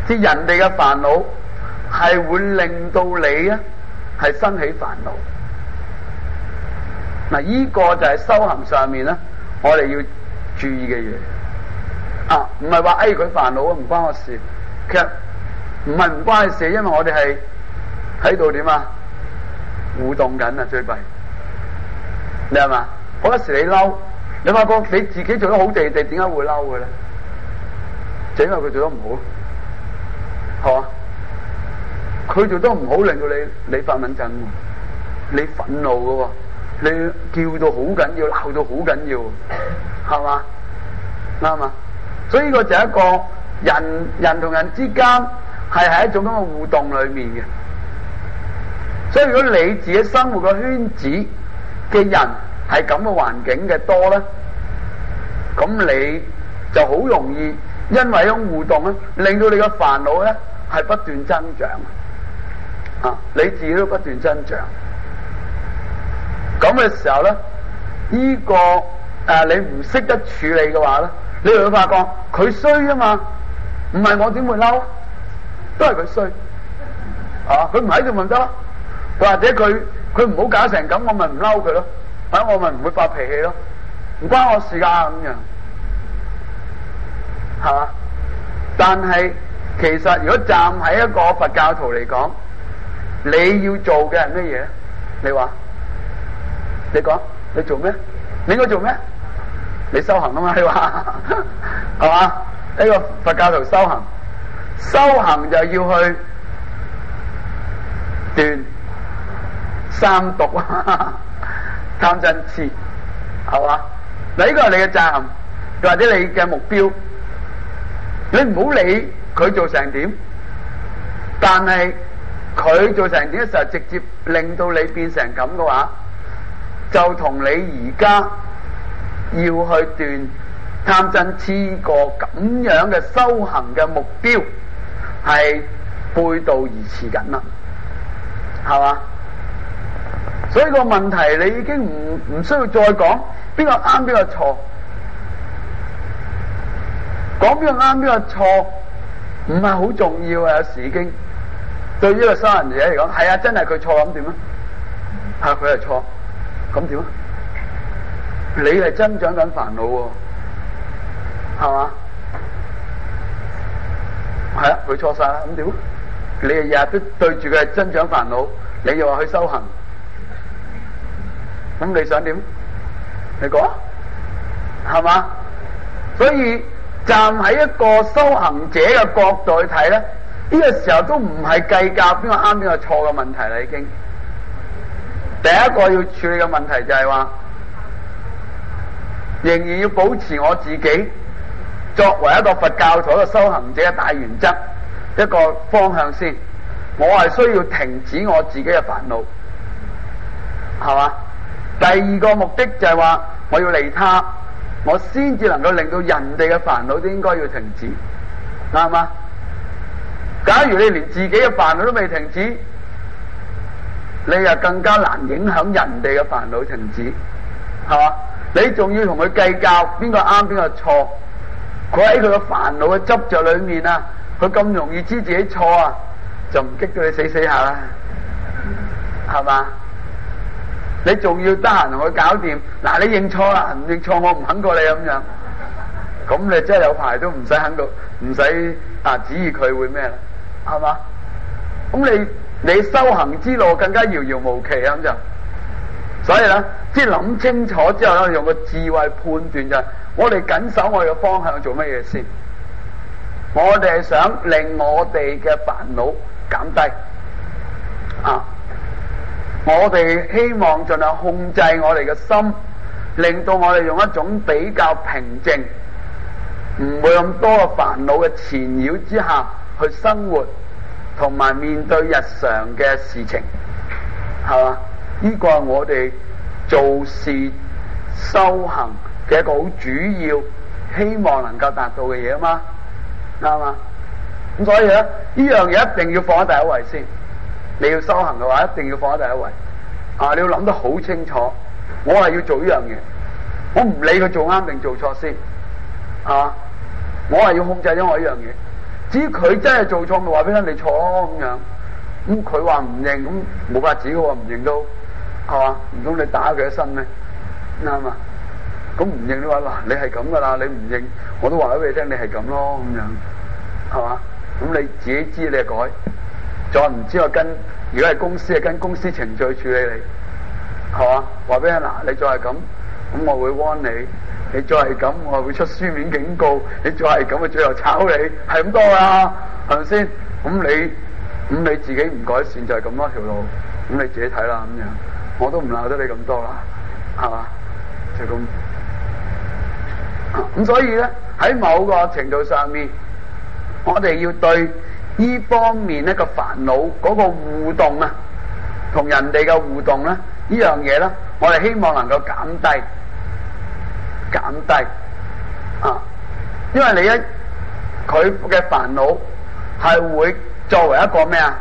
即係人哋嘅煩惱係會令到你啊係生起煩惱。嗱，呢個就係修行上面咧，我哋要注意嘅嘢啊，唔係話哎佢煩惱啊唔關我事，其實唔係唔關你事，因為我哋係喺度點啊互動緊啊，最弊你係嘛？好多時你嬲，你發覺你自己做得好地地，點解會嬲嘅咧？就因為佢做得唔好，係嘛？佢做得唔好，令到你你發敏震，你憤怒嘅，你叫到好緊要，鬧到好緊要，係嘛？啱嘛？所以呢個就係一個人人同人之間係喺一種咁嘅互動裏面嘅。所以如果你自己生活嘅圈子嘅人係咁嘅環境嘅多咧，咁你就好容易因為一種互動咧，令到你嘅煩惱咧係不斷增長啊！你自己都不斷增長。咁嘅時候咧，呢、這個誒、啊、你唔識得處理嘅話咧，你就會發覺佢衰啊嘛，唔係我點會嬲？都係佢衰啊！佢唔喺度咪得咯，或者佢佢唔好搞成咁，我咪唔嬲佢咯，啊我咪唔會發脾氣咯，唔關我事噶咁樣，係嘛？但係其實如果站喺一個佛教徒嚟講，你要做嘅係乜嘢？你話？你講，你做咩？你應該做咩？你修行啊嘛，你話係嘛？呢個佛教徒修行，修行就要去斷三毒啊，貪嗔痴，係嘛？嗱，呢個係你嘅責任，或者你嘅目標。你唔好理佢做成點，但係佢做成點嘅時候，直接令到你變成咁嘅話，就同你而家要去斷貪嗔痴個咁樣嘅修行嘅目標係背道而馳緊啦，係嘛？所以個問題你已經唔唔需要再講邊個啱邊個錯，講邊個啱邊個錯唔係好重要啊！有時已經對於一個修行者嚟講，係啊，真係佢錯咁點啊？係佢係錯。咁點啊？你係增長緊煩惱喎，係嘛？係啊，佢錯晒啦，咁點啊？你日日都對住佢係增長煩惱，你又話去修行，咁你想點？你講，係嘛？所以站喺一個修行者嘅角度去睇咧，呢個時候都唔係計較邊個啱邊個錯嘅問題啦，已經。第一個要處理嘅問題就係話，仍然要保持我自己作為一個佛教徒、一個修行者嘅大原則，一個方向先。我係需要停止我自己嘅煩惱，係嘛？第二個目的就係話，我要利他，我先至能夠令到人哋嘅煩惱都應該要停止，啱嘛？假如你連自己嘅煩惱都未停止，你又更加難影響人哋嘅煩惱停止，係嘛？你仲要同佢計較邊個啱邊個錯？佢喺佢嘅煩惱嘅執着裏面啊，佢咁容易知自己錯啊，就唔激到你死死下啦，係嘛？你仲要得閒同佢搞掂，嗱，你認錯啦，唔認錯我唔肯過你咁樣，咁你真係有排都唔使肯到，唔使啊指意佢會咩啦，係嘛？咁你你修行之路更加遙遙無期啊，咁就，所以咧，即係諗清楚之後咧，用個智慧判斷就係，我哋緊守我哋嘅方向做乜嘢先？我哋係想令我哋嘅煩惱減低啊！我哋希望盡量控制我哋嘅心，令到我哋用一種比較平靜，唔會咁多嘅煩惱嘅纏繞之下去生活，同埋面對日常嘅事情，係嘛？呢個係我哋做事修行嘅一個好主要，希望能夠達到嘅嘢啊嘛，啱嘛？咁所以咧，呢樣嘢一定要放喺第一位先。你要修行嘅話，一定要放喺第一位。啊，你要諗得好清楚，我係要做呢樣嘢，我唔理佢做啱定做錯先。啊，我係要控制咗我呢樣嘢。 至於佢真係做錯，咪話俾你聽你錯咯咁樣。咁佢話唔認，咁冇法子嘅喎，唔認都係嘛？唔通你打佢一身咩？啱啊！咁唔認你話嗱，你係咁噶啦，你唔認，我都話咗俾你聽，你係咁咯咁樣，係嘛？咁你自己知你就改，再唔知我跟，如果係公司，係跟公司程序處理你，係嘛？話俾你嗱，你再係咁，咁我會 warn 你，你再係咁，我會出書面警告，你再係咁，我最後炒你，係咁多啦，係咪先？咁你咁你自己唔改善就係咁多條路，咁你自己睇啦咁樣，我都唔鬧得你咁多啦，係嘛？就咁。咁所以咧，喺某個程度上面，我哋要對呢方面咧個煩惱嗰個互動啊，同人哋嘅互動咧，呢樣嘢咧，我哋希望能夠減低，減低啊！因為你一佢嘅煩惱係會作為一個咩啊？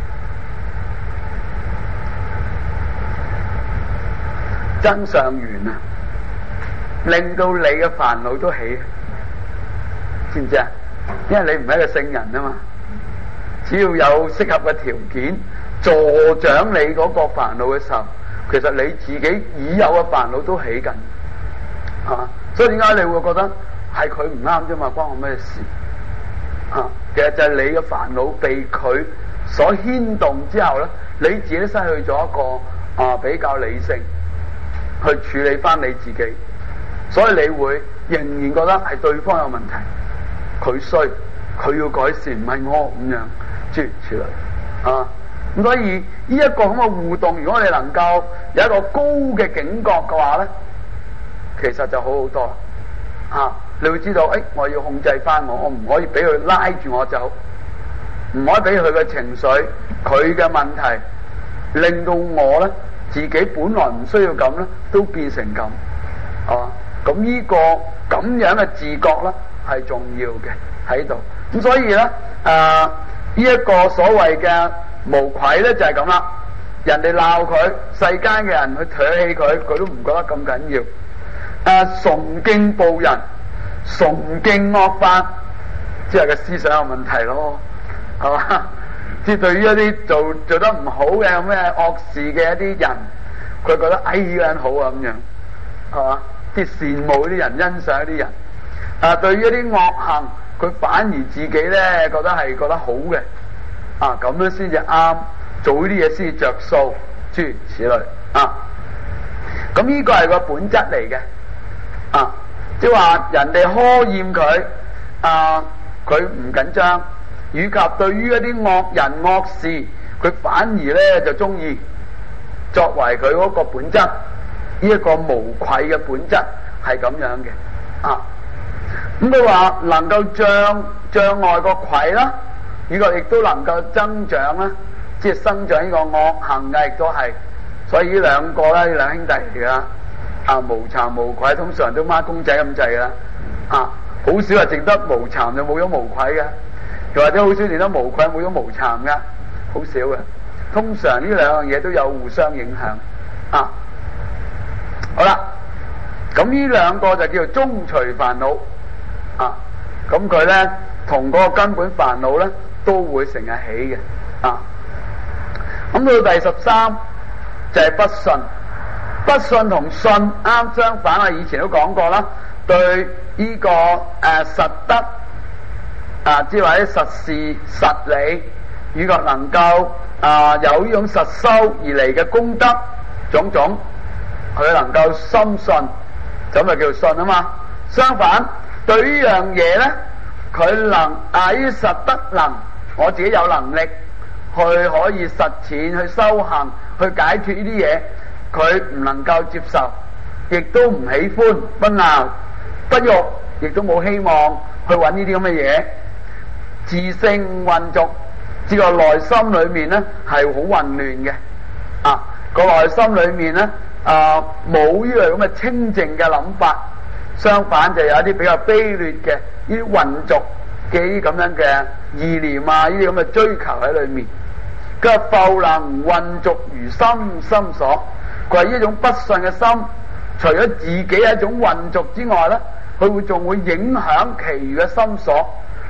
增上緣啊！令到你嘅煩惱都起，知唔知啊？因為你唔係一個聖人啊嘛，只要有適合嘅條件助長你嗰個煩惱嘅時候，其實你自己已有嘅煩惱都起緊，啊！所以點解你會覺得係佢唔啱啫嘛？關我咩事？啊！其實就係你嘅煩惱被佢所牽動之後咧，你自己失去咗一個啊比較理性去處理翻你自己。所以你會仍然覺得係對方有問題，佢衰，佢要改善，唔係我咁樣，諸如此類啊。咁所以呢一個咁嘅互動，如果你能夠有一個高嘅警覺嘅話咧，其實就好好多啦。啊，你會知道，誒、哎，我要控制翻我，我唔可以俾佢拉住我走，唔可以俾佢嘅情緒、佢嘅問題，令到我咧自己本來唔需要咁咧，都變成咁，啊。咁呢個咁樣嘅自覺咧係重要嘅喺度，咁所以咧誒呢一個所謂嘅無愧咧就係咁啦。人哋鬧佢，世間嘅人去唾棄佢，佢都唔覺得咁緊要。誒、啊、崇敬暴人，崇敬惡法，即係個思想有問題咯，係嘛？即係對於一啲做做得唔好嘅咩惡事嘅一啲人，佢覺得哎呢個人好啊咁樣，係嘛？啲羨慕啲人，欣賞啲人，啊，對於一啲惡行，佢反而自己咧覺得係覺得好嘅，啊，咁樣先至啱，做呢啲嘢先至着數，諸如此類，啊，咁呢個係個本質嚟嘅，啊，即係話人哋苛厭佢，啊，佢唔緊張，以及對於一啲惡人惡事，佢反而咧就中意，作為佢嗰個本質。呢一個無愧嘅本質係咁樣嘅，啊，咁佢話能夠障障礙個愧啦，呢個亦都能夠增長啦，即係生長呢個惡行嘅，亦都係，所以呢兩個咧，呢兩兄弟嚟噶，啊無慚無愧，通常都孖公仔咁滯噶，啊，好少係淨得無慚就冇咗無愧嘅，又或者好少淨得無愧冇咗無慚嘅，好少嘅，通常呢兩樣嘢都有互相影響，啊。好啦，咁呢兩個就叫做中除煩惱啊，咁佢咧同嗰個根本煩惱咧都會成日起嘅啊。咁到第十三就係、是、不信，不信同信啱相反，我以前都講過啦。對呢、這個誒、呃、實德啊，即係話啲實事實理，以及能夠啊、呃、有呢種實修而嚟嘅功德種種。佢能夠深信，咁咪叫信啊嘛。相反，對呢樣嘢咧，佢能啊呢實德能，我自己有能力去可以實踐、去修行、去解決呢啲嘢，佢唔能夠接受，亦都唔喜歡、不鬧、不欲，亦都冇希望去揾呢啲咁嘅嘢。自性混濁，知個內心裏面咧係好混亂嘅，啊個內心裏面咧。啊，冇呢類咁嘅清淨嘅諗法，相反就有一啲比較卑劣嘅呢啲混濁嘅呢啲咁樣嘅意念啊，呢啲咁嘅追求喺裏面。佢話復能混濁如心心所，佢話呢種不信嘅心，除咗自己係一種混濁之外咧，佢會仲會影響其餘嘅心所，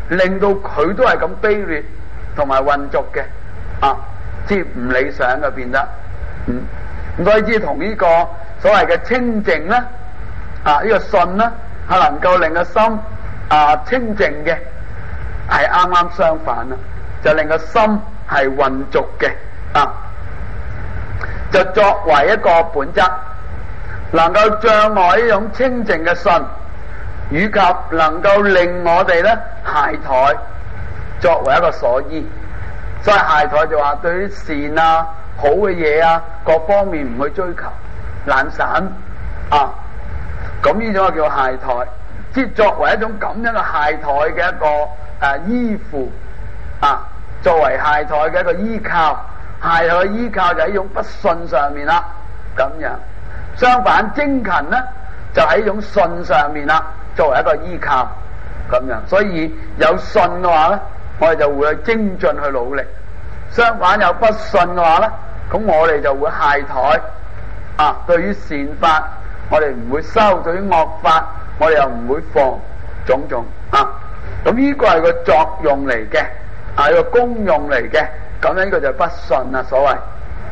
令到佢都係咁卑劣同埋混濁嘅啊，即係唔理想嘅變得，嗯，咁所以之同呢個所謂嘅清淨咧，啊呢、這個信咧係能夠令個心啊清淨嘅，係啱啱相反啦，就令個心係混濁嘅啊，就作為一個本質，能夠障礙呢種清淨嘅信，以及能夠令我哋咧懈怠，作為一個所依。所以懈怠就話對於善啊、好嘅嘢啊，各方面唔去追求，懶散啊，咁呢種就叫懈怠。即係作為一種咁樣嘅懈怠嘅一個誒、啊、依附啊，作為懈怠嘅一個依靠，懈怠嘅依靠就喺呢種不信上面啦，咁樣。相反精勤咧就喺呢種信上面啦，作為一個依靠咁樣。所以有信嘅話咧，我哋就會去精進去努力；相反有不信嘅話咧，咁我哋就會懈怠啊。對於善法，我哋唔會修；對於惡法，我哋又唔會放種種啊。咁呢個係個作用嚟嘅，係個功用嚟嘅。咁樣呢個就係不信啦，所謂。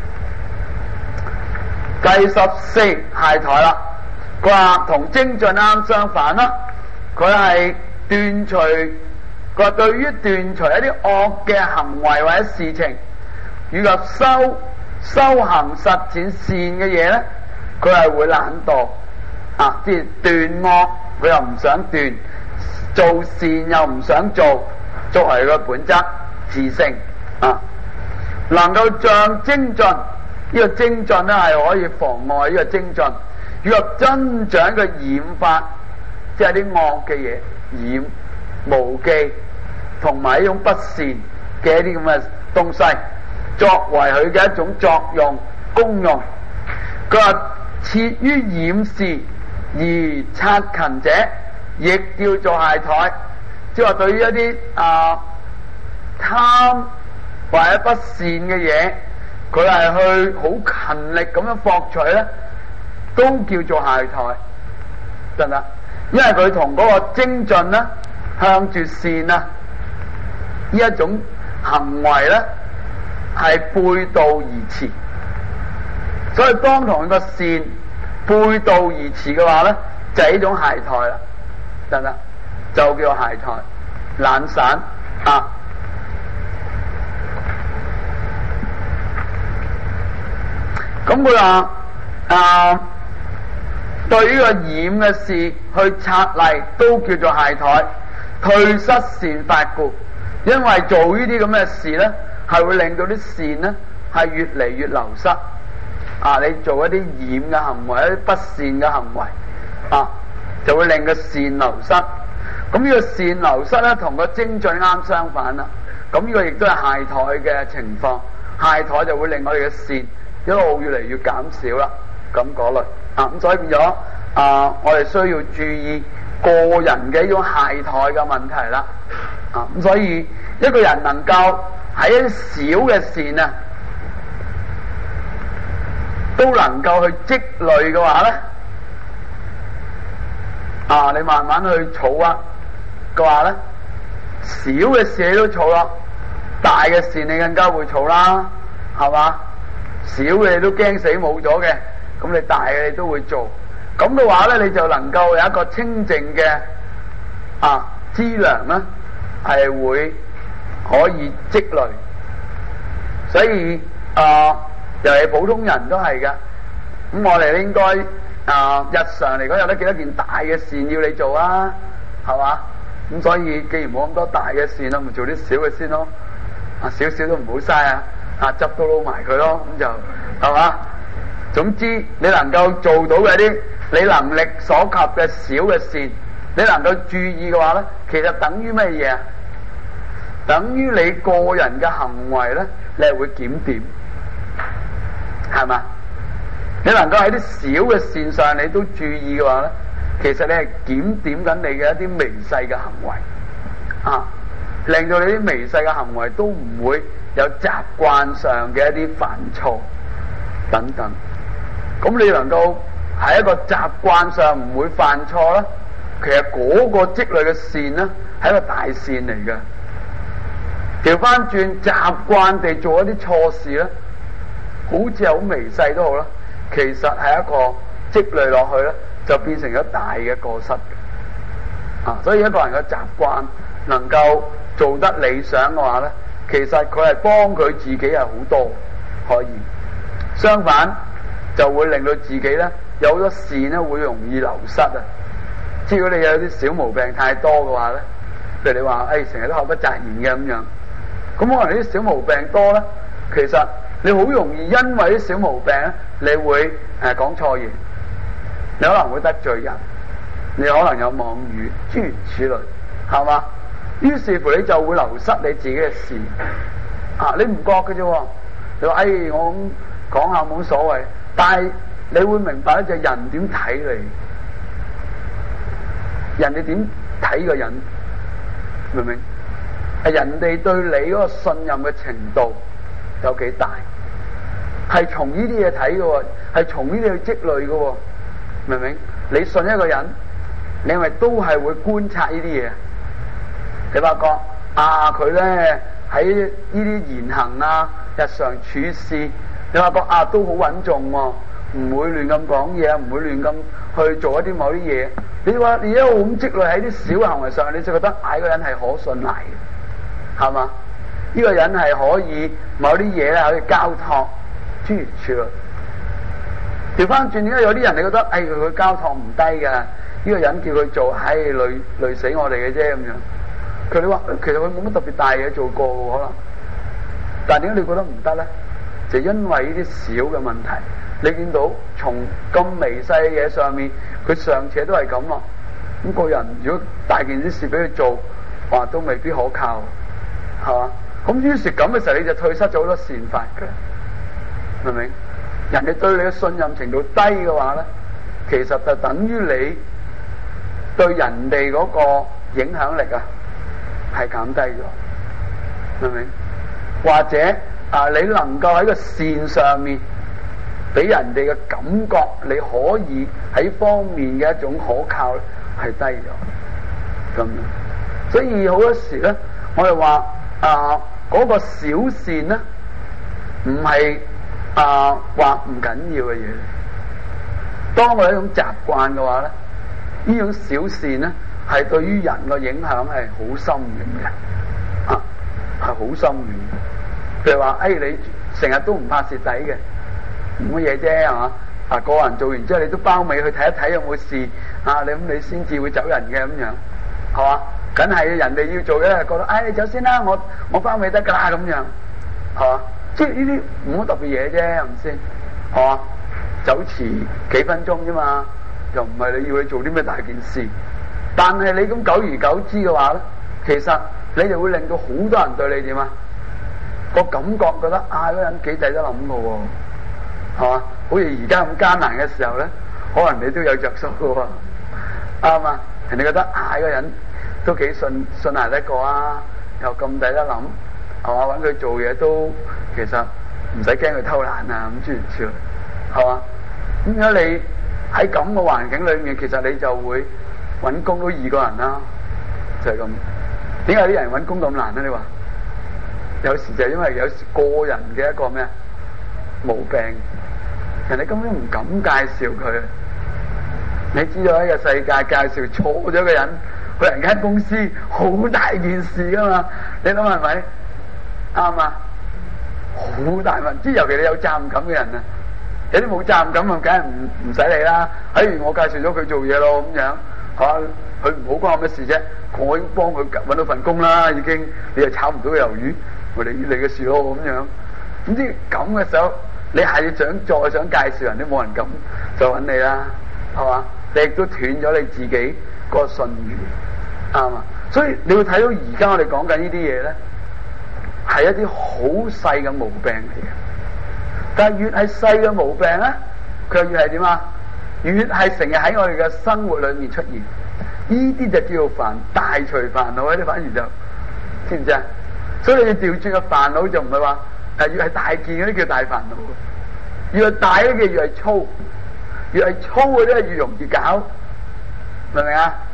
第十四懈怠啦，佢話同精進啱相反啦。佢係斷除，佢話對於斷除一啲惡嘅行為或者事情，以及修修行實踐善嘅嘢咧，佢係會懶惰啊！即係斷惡，佢又唔想斷；做善又唔想做，作為個本質自性啊，能夠像精進。呢個精進咧係可以妨礙呢個精進，如果增長嘅染法，即係啲惡嘅嘢染無記，同埋呢種不善嘅一啲咁嘅東西，作為佢嘅一種作用功用。佢話設於染事而察勤者，亦叫做懈怠。即係話對於一啲啊貪或者不善嘅嘢，佢係去好勤力咁樣獲取咧，都叫做懈怠，得唔得？因為佢同嗰個精進咧，向住善啊呢一種行為咧係背道而馳，所以當同個善背道而馳嘅話咧，就係呢種懈怠啦，得唔得？就叫懈怠、懶散啊。咁佢話啊，對於個染嘅事去察例，都叫做懈怠，退失善法故。因為做呢啲咁嘅事咧，係會令到啲善咧係越嚟越流失。啊，你做一啲染嘅行為，一啲不善嘅行為，啊，就會令個善流失。咁呢個善流失咧，同個精進啱相反啦。咁呢個亦都係懈怠嘅情況，懈怠就會令我哋嘅善一路越嚟越減少啦，咁嗰類啊，咁所以變咗啊，我哋需要注意個人嘅一種懈怠嘅問題啦，啊，咁所以一個人能夠喺一啲小嘅善啊，都能夠去積累嘅話咧，啊，你慢慢去儲啊嘅話咧，小嘅事你都儲啦，大嘅善你更加會儲啦，係嘛？小嘅你都驚死冇咗嘅，咁你大嘅你都會做，咁嘅話咧，你就能夠有一個清淨嘅啊資糧啦，係會可以積累。所以啊，尤其普通人都係嘅，咁我哋應該啊日常嚟講有得幾多件大嘅善要你做啊，係嘛？咁所以既然冇咁多大嘅善啦，咪做啲小嘅先咯，啊少少都唔好嘥啊。啊，執都撈埋佢咯，咁就係嘛？總之你能夠做到嘅啲你能力所及嘅小嘅善，你能夠注意嘅話咧，其實等於咩嘢啊？等於你個人嘅行為咧，你係會檢點，係嘛？你能夠喺啲小嘅善上你都注意嘅話咧，其實你係檢點緊你嘅一啲微細嘅行為啊，令到你啲微細嘅行為都唔會有習慣上嘅一啲煩躁等等，咁你能夠喺一個習慣上唔會犯錯啦， 其實嗰個積累嘅善咧係一個大善嚟嘅。調翻轉習慣地做一啲錯事咧，好似好微細都好啦，其實係一個積累落去咧，就變成咗大嘅過失嘅。啊，所以一個人嘅習慣能夠做得理想嘅話咧，其實佢係幫佢自己係好多可以。相反就會令到自己咧有好多善咧會容易流失啊！即係如果你有啲小毛病太多嘅話咧，譬如你話誒成日都口不擇言嘅咁樣，咁可能啲小毛病多咧，其實你好容易因為啲小毛病咧，你會誒講錯嘢，你可能會得罪人，你可能有妄語諸如此類，係嘛？於是乎你就會流失你自己嘅善啊！你唔覺嘅啫，你話誒我咁講下冇所謂，但係你會明白咧，就係人點睇你，人哋點睇個人，明唔明？係人哋對你嗰個信任嘅程度有幾大，係從呢啲嘢睇嘅，係從呢啲去積累嘅，明唔明？你信一個人，你係咪都係會觀察呢啲嘢？你發覺啊，佢咧喺呢啲言行啊、日常處事，你發覺啊都好穩重喎，唔會亂咁講嘢，唔會亂咁去做一啲某啲嘢。你話你一路咁積累喺啲小行為上，你就覺得啊呢個人係可信賴嘅，係嘛？呢個人係可以某啲嘢咧可以交託諸如此類。調翻轉，點解有啲人你覺得誒佢佢交託唔低㗎？呢個人叫佢做，唉累累死我哋嘅啫咁樣。佢哋話其實佢冇乜特別大嘢做過可能，但係點解你覺得唔得咧？就因為呢啲小嘅問題，你見到從咁微細嘅嘢上面，佢尚且都係咁咯。咁個人如果大件啲事俾佢做，話都未必可靠，係嘛？咁於是咁嘅時候，你就退失咗好多善法嘅，明唔明？人哋對你嘅信任程度低嘅話咧，其實就等於你對人哋嗰個影響力啊係減低咗，明唔明？或者啊，你能夠喺個善上面俾人哋嘅感覺，你可以喺方面嘅一種可靠咧係低咗，咁樣。所以好多時咧，我哋話啊嗰個小善咧，唔係啊話唔緊要嘅嘢。當我有一種習慣嘅話咧，呢種小善咧係對於人嘅影響係好深遠嘅，啊係好深遠。譬如話誒、哎，你成日都唔怕蝕底嘅，冇乜嘢啫，係嘛？啊個人做完之後，你都包尾去睇一睇有冇事啊？你咁你先至會走人嘅咁樣，係嘛？梗係人哋要做嘅，覺得誒、哎、你走先啦，我我包尾得噶啦咁樣，係嘛？即係呢啲冇乜特別嘢啫，係咪先？係嘛？走遲幾分鐘啫嘛，又唔係你要去做啲咩大件事。但係你咁久而久之嘅話咧，其實你就會令到好多人對你點啊？個感覺覺得啊，嗰人幾抵得諗嘅喎，係嘛？好似而家咁艱難嘅時候咧，可能你都有着數嘅喎，啱嘛？人哋覺得啊，嗰人都幾信信賴得過啊，又咁抵得諗，係嘛？揾佢做嘢都其實唔使驚佢偷懶啊，咁諸如此類，係嘛？咁如果你喺咁嘅環境裏面，其實你就會揾工都易過人啦，就係咁。點解啲人揾工咁難咧？你話？有時就係因為有時個人嘅一個咩毛病，人哋根本唔敢介紹佢。你知道呢個世界介紹錯咗個人去人間公司，好大件事噶嘛？你諗係咪？啱啊！好大問題，尤其你有責任感嘅人啊，有啲冇責任感啊，梗係唔唔使理啦。哎，我介紹咗佢做嘢咯，咁樣嚇佢唔好關我咩事啫？我已經幫佢揾到份工啦，已經你又炒唔到魷魚。我哋你嘅事咯咁樣，總之咁嘅時候，你係想再想介紹人都冇人敢就揾你啦，係嘛？你亦都斷咗你自己個信譽，啱嘛？所以你會睇到而家我哋講緊呢啲嘢咧，係一啲好細嘅毛病嚟嘅。但係越係細嘅毛病咧，佢越係點啊？越係成日喺我哋嘅生活裏面出現，呢啲就叫做煩大除煩惱，啲反而就知唔知啊？所以你調轉嘅煩惱就唔係話誒越係大件嗰啲叫大煩惱，越係大嗰啲越係粗，越係粗嗰啲係越容易搞，明唔明啊？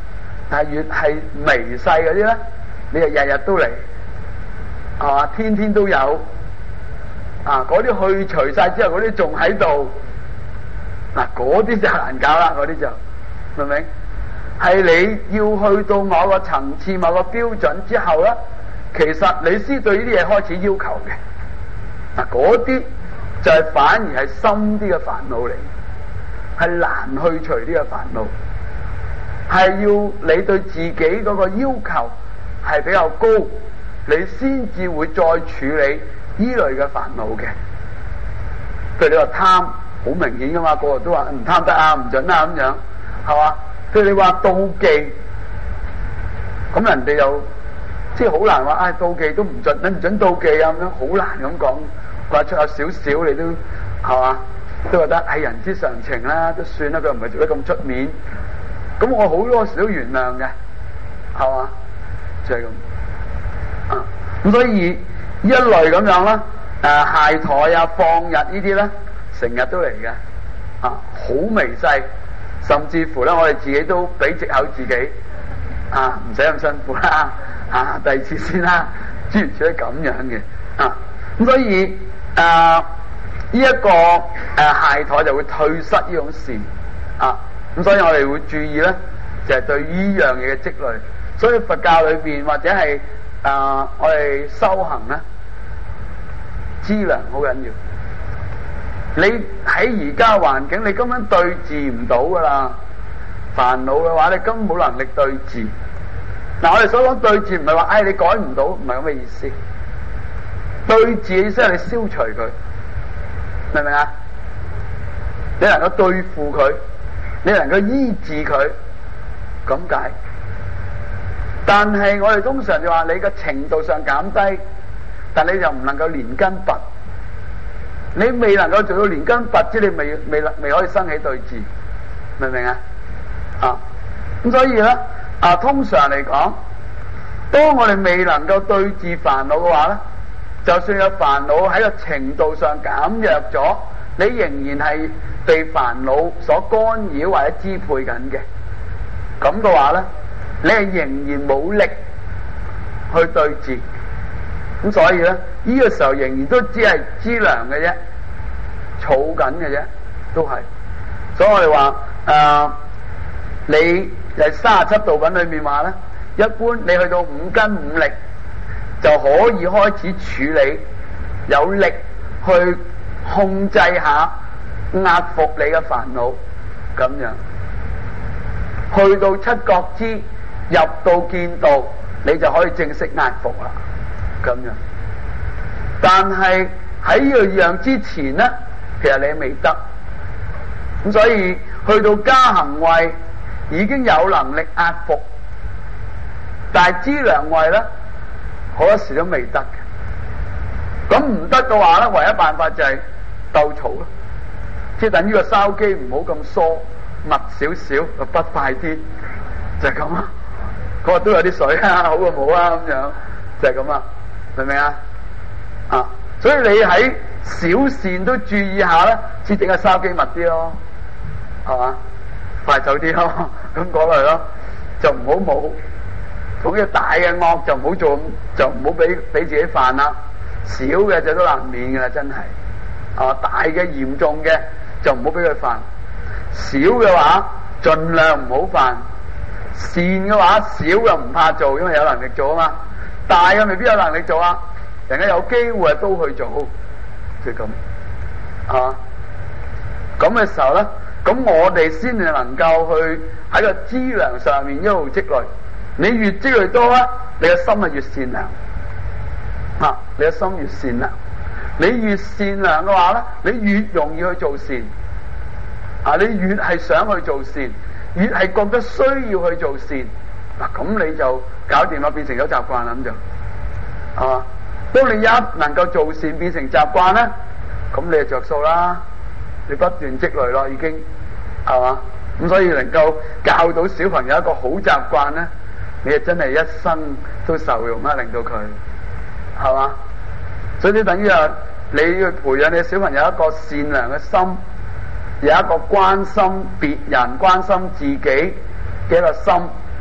但係越係微細嗰啲咧，你就日日都嚟，係嘛？天天都有，啊！嗰啲去除晒之後，嗰啲仲喺度，嗱嗰啲就難搞啦，嗰啲就明唔明？係你要去到某個層次、某個標準之後咧，其實你先對呢啲嘢開始要求嘅，嗱嗰啲就係反而係深啲嘅煩惱嚟，係難去除呢個煩惱。係要你對自己嗰個要求係比較高，你先至會再處理呢類嘅煩惱嘅。譬如你話貪，好明顯噶嘛，個個都話唔貪得啊，唔准啊咁樣，係嘛？譬如你話妒忌，咁人哋又即係好難話，唉、哎、妒忌都唔准，你唔准妒忌啊咁樣，好難咁講。話出有少少你都係嘛，都覺得係人之常情啦，都算啦，佢唔係做得咁出面。咁我好多時都原諒嘅，係嘛？就係、是、咁啊。咁所以一類咁樣啦，誒、啊、懈怠啊、放逸呢啲咧，成日都嚟嘅，啊好微細，甚至乎咧，我哋自己都俾藉口自己，啊唔使咁辛苦啦，啊第二次先啦，諸如此類咁樣嘅，啊咁所以誒呢一個誒懈怠就會退失呢種善，啊。咁所以我哋會注意咧，就係、是、對呢樣嘢嘅積累。所以佛教裏邊或者係啊、呃，我哋修行咧，資糧好緊要。你喺而家環境，你根本對治唔到噶啦。煩惱嘅話，你根本冇能力對治。嗱，我哋所講對治唔係話，唉，你改唔到，唔係咁嘅意思。對治嘅意思係你消除佢，明唔明啊？你能夠對付佢。你能夠醫治佢咁解，但係我哋通常就話你個程度上減低，但你就唔能夠連根拔。你未能夠做到連根拔，即你未未未可以生起對治，明唔明啊？啊，咁所以咧啊，通常嚟講，當我哋未能夠對治煩惱嘅話咧，就算有煩惱喺個程度上減弱咗，你仍然係被煩惱所干擾或者支配緊嘅，咁嘅話咧，你係仍然冇力去對治，咁所以咧，呢個時候仍然都只係資糧嘅啫，儲緊嘅啫，都係。所以我哋話誒，你喺三十七道品裏面話咧，一般你去到五根五力就可以開始處理，有力去控制下。壓服你嘅煩惱，咁樣去到七覺支，入到見道，你就可以正式壓服啦。咁樣，但係喺呢個樣之前咧，其實你未得，咁所以去到加行位已經有能力壓服，但係資糧位咧好多時都未得嘅。咁唔得嘅話咧，唯一辦法就係鬥嘈咯。即係等於個筲箕唔好咁疏，密少少，就不快啲，就係咁啊！嗰個都有啲水啊，好過冇啊，咁樣就係咁啊，明唔明啊？啊！所以你喺小善都注意下咧，先整個筲箕密啲咯，係嘛？快走啲咯，咁嗰類咯，就唔好冇。咁嘅大嘅惡就唔好做，就唔好俾俾自己犯啦。小嘅就都難免嘅啦，真係。啊，大嘅嚴重嘅。就唔好俾佢犯，少嘅話盡量唔好犯，善嘅話少又唔怕做，因為有能力做啊嘛。大嘅未必有能力做啊，人家有機會都去做，就咁、是、啊。咁嘅時候咧，咁我哋先至能夠去喺個資糧上面一路積累。你越積累多咧，你嘅心係越善良啊，你嘅心越善良。你越善良嘅話咧，你越容易去做善啊！你越係想去做善，越係覺得需要去做善嗱，咁你就搞掂啦，變成咗習慣啦，咁就係嘛？當你一能夠做善變成習慣咧，咁你就着數啦，你不斷積累咯，已經係嘛？咁所以能夠教到小朋友一個好習慣咧，你就真係一生都受用啦，令到佢係嘛？所以你等於啊，你要培養你小朋友一個善良嘅心，有一個關心別人、關心自己嘅一個心，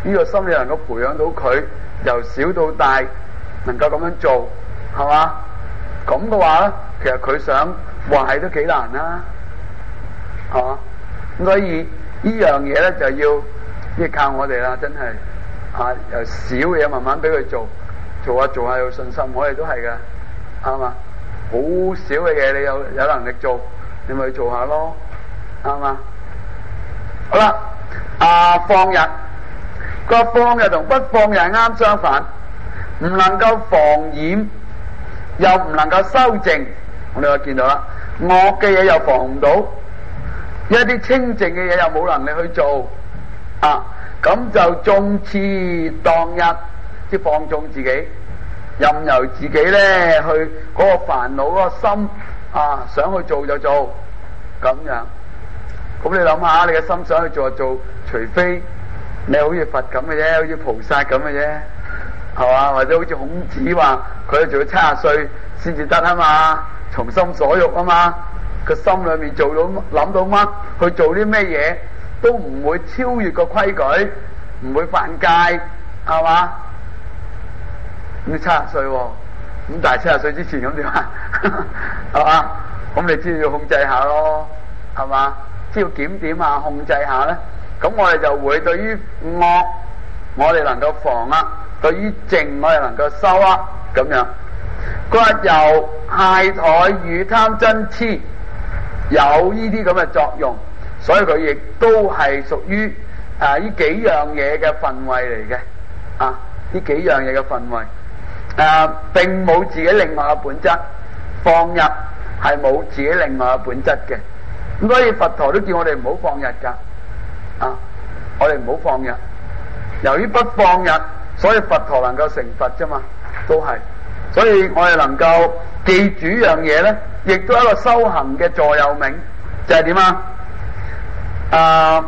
呢個心你能夠培養到佢由小到大能夠咁樣做，係嘛？咁嘅話咧，其實佢想壞都幾難啦，係嘛？咁所以呢樣嘢咧就要要靠我哋啦，真係啊由小嘅嘢慢慢俾佢做，做下做下有信心，我哋都係噶，啱嘛？好少嘅嘢你有有能力做，你咪去做下咯，啱嘛？好啦，啊放逸，個放逸同不放逸係啱相反，唔能夠防染，又唔能夠修正。我哋就見到啦，惡嘅嘢又防唔到，一啲清淨嘅嘢又冇能力去做，啊咁就縱恣當逸，即係放縱自己，任由自己咧去嗰個煩惱嗰個心啊想去做就做咁樣。咁你諗下，你嘅心想去做就做，除非你好似佛咁嘅啫，好似菩薩咁嘅啫，係嘛？或者好似孔子話佢做到七十歲先至得啊嘛，從心所欲啊嘛，個心裏面做到諗到乜，去做啲咩嘢都唔會超越個規矩，唔會犯戒，係嘛？咁七十歲喎，咁但係七十歲之前咁點啊？係嘛？咁你知要控制下咯，係嘛？只要檢點下、控制下咧，咁我哋就會對於惡，我哋能夠防啊；對於正，我哋能夠收啊。咁樣，佢話由懈怠與貪嗔癡有呢啲咁嘅作用，所以佢亦都係屬於啊呢幾樣嘢嘅分位嚟嘅。啊，呢幾樣嘢嘅分位，誒、啊、並冇自己另外嘅本質，放逸係冇自己另外嘅本質嘅。咁所以佛陀都叫我哋唔好放逸噶，啊，我哋唔好放逸。由於不放逸，所以佛陀能夠成佛啫嘛，都係。所以我哋能夠記住樣嘢咧，亦都係一個修行嘅座右銘，就係點啊？啊，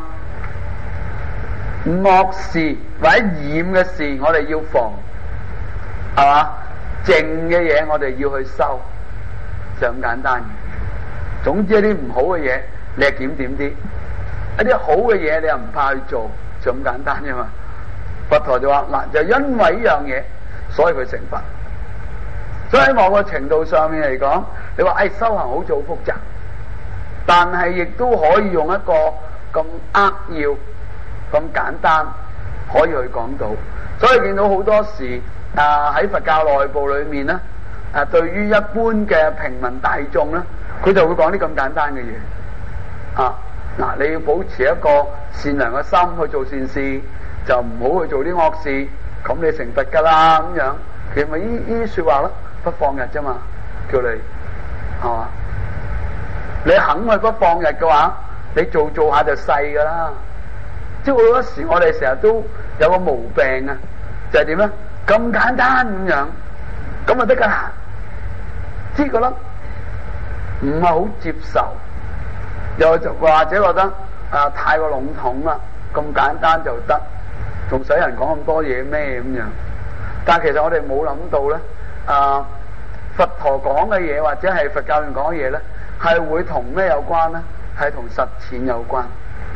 惡事或者染嘅事，我哋要防，係嘛？淨嘅嘢我哋要去修，就咁簡單嘅。總之一啲唔好嘅嘢，你係檢點啲；一啲好嘅嘢，你又唔怕去做，就咁簡單啫嘛。佛陀就話嗱，就因為呢樣嘢，所以佢成佛。所以喺某個程度上面嚟講，你話誒、哎、修行好似好複雜，但係亦都可以用一個咁扼要、咁簡單可以去講到。所以見到好多時啊喺佛教內部裏面咧，啊對於一般嘅平民大眾咧，佢就會講啲咁簡單嘅嘢啊！嗱，你要保持一個善良嘅心去做善事，就唔好去做啲惡事，咁你成佛噶啦咁樣。其實咪呢呢啲說話咯，不放逸啫嘛，叫你係嘛？你肯去不放逸嘅話，你做做下就細噶啦。即係好多時我哋成日都有個毛病啊，就係點咧？咁簡單咁樣，咁就得噶啦，知覺得唔係好接受，又就或者覺得啊太過籠統啦，咁簡單就得，仲使人講咁多嘢咩咁樣？但係其實我哋冇諗到咧，啊佛陀講嘅嘢或者係佛教員講嘅嘢咧，係會同咩有關咧？係同實踐有關，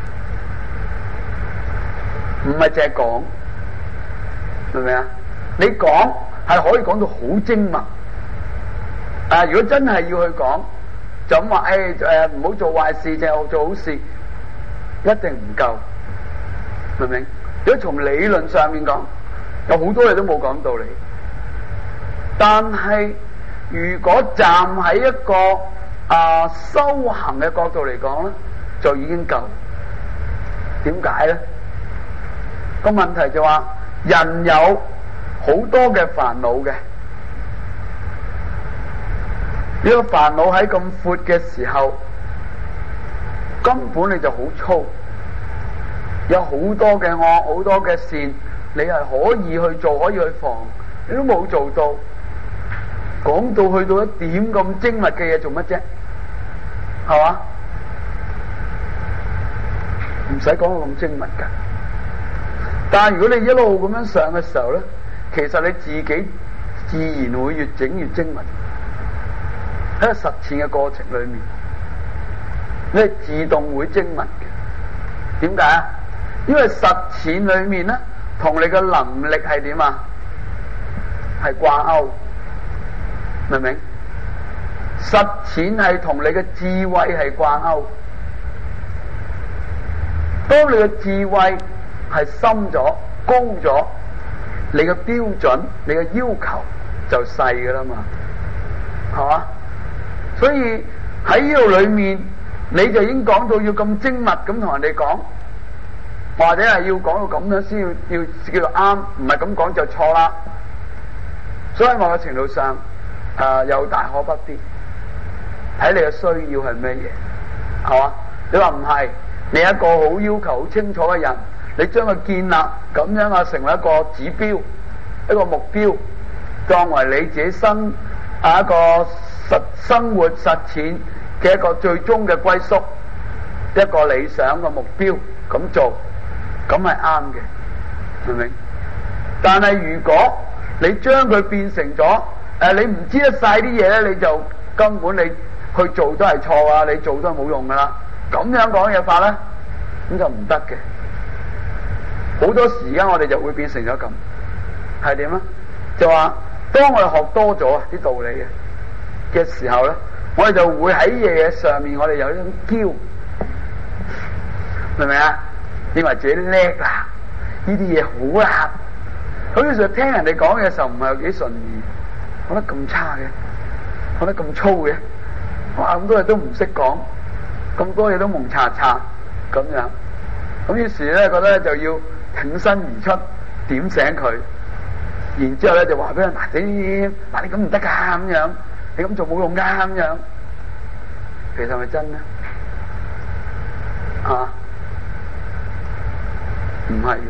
唔係淨係講，明唔明啊？你講係可以講到好精密，啊如果真係要去講，就咁話誒誒唔好做壞事，淨係做好事，一定唔夠，明唔明？如果從理論上面講，有好多嘢都冇講道理，但係如果站喺一個啊、呃、修行嘅角度嚟講咧，就已經夠。點解咧？個問題就話人有好多嘅煩惱嘅，呢個煩惱喺咁闊嘅時候，根本你就好粗，有好多嘅惡，好多嘅善，你係可以去做，可以去防，你都冇做到。講到去到一點咁精密嘅嘢做乜啫？係嘛？唔使講到咁精密噶。但係如果你一路咁樣上嘅時候咧，其實你自己自然會越整越精密。喺個實踐嘅過程裏面，你係自動會精密嘅。點解啊？因為實踐裏面咧， 同你嘅能力係點啊？係掛鈎，明唔明？實踐係同你嘅智慧係掛鈎。當你嘅智慧係深咗、高咗，你嘅標準、你嘅要求就細噶啦嘛，係嘛？所以喺呢度裏面，你就已經講到要咁精密咁同人哋講，或者係要講到咁樣先要要叫做啱，唔係咁講就錯啦。所以某個程度上，誒、呃、有大可不必，睇你嘅需要係咩嘢，係嘛？你話唔係，你一個好要求好清楚嘅人，你將佢建立咁樣啊，成為一個指標、一個目標，當為你自己生啊一個實生活實踐嘅一個最終嘅歸宿，一個理想嘅目標咁做，咁係啱嘅，明唔明？但係如果你將佢變成咗誒、呃，你唔知得晒啲嘢咧，你就根本你去做都係錯啊！你做都係冇用噶啦。咁樣講嘢法咧，咁就唔得嘅。好多時間我哋就會變成咗咁，係點啊？就話當我哋學多咗啲道理嘅嘅時候咧，我哋就會喺嘢上面，我哋有一種驕，明唔明啊？認為自己叻啦，呢啲嘢好啦。好似成日聽人哋講嘅時候，唔係有幾順意，講得咁差嘅，講得咁粗嘅，哇！咁多嘢都唔識講，咁多嘢都蒙查查咁樣，咁於是咧覺得就要挺身而出，點醒佢，然之後咧就話俾人嗱點，嗱你咁唔得噶咁樣，你咁做冇用噶咁樣，其實係咪真咧？啊，唔係噶。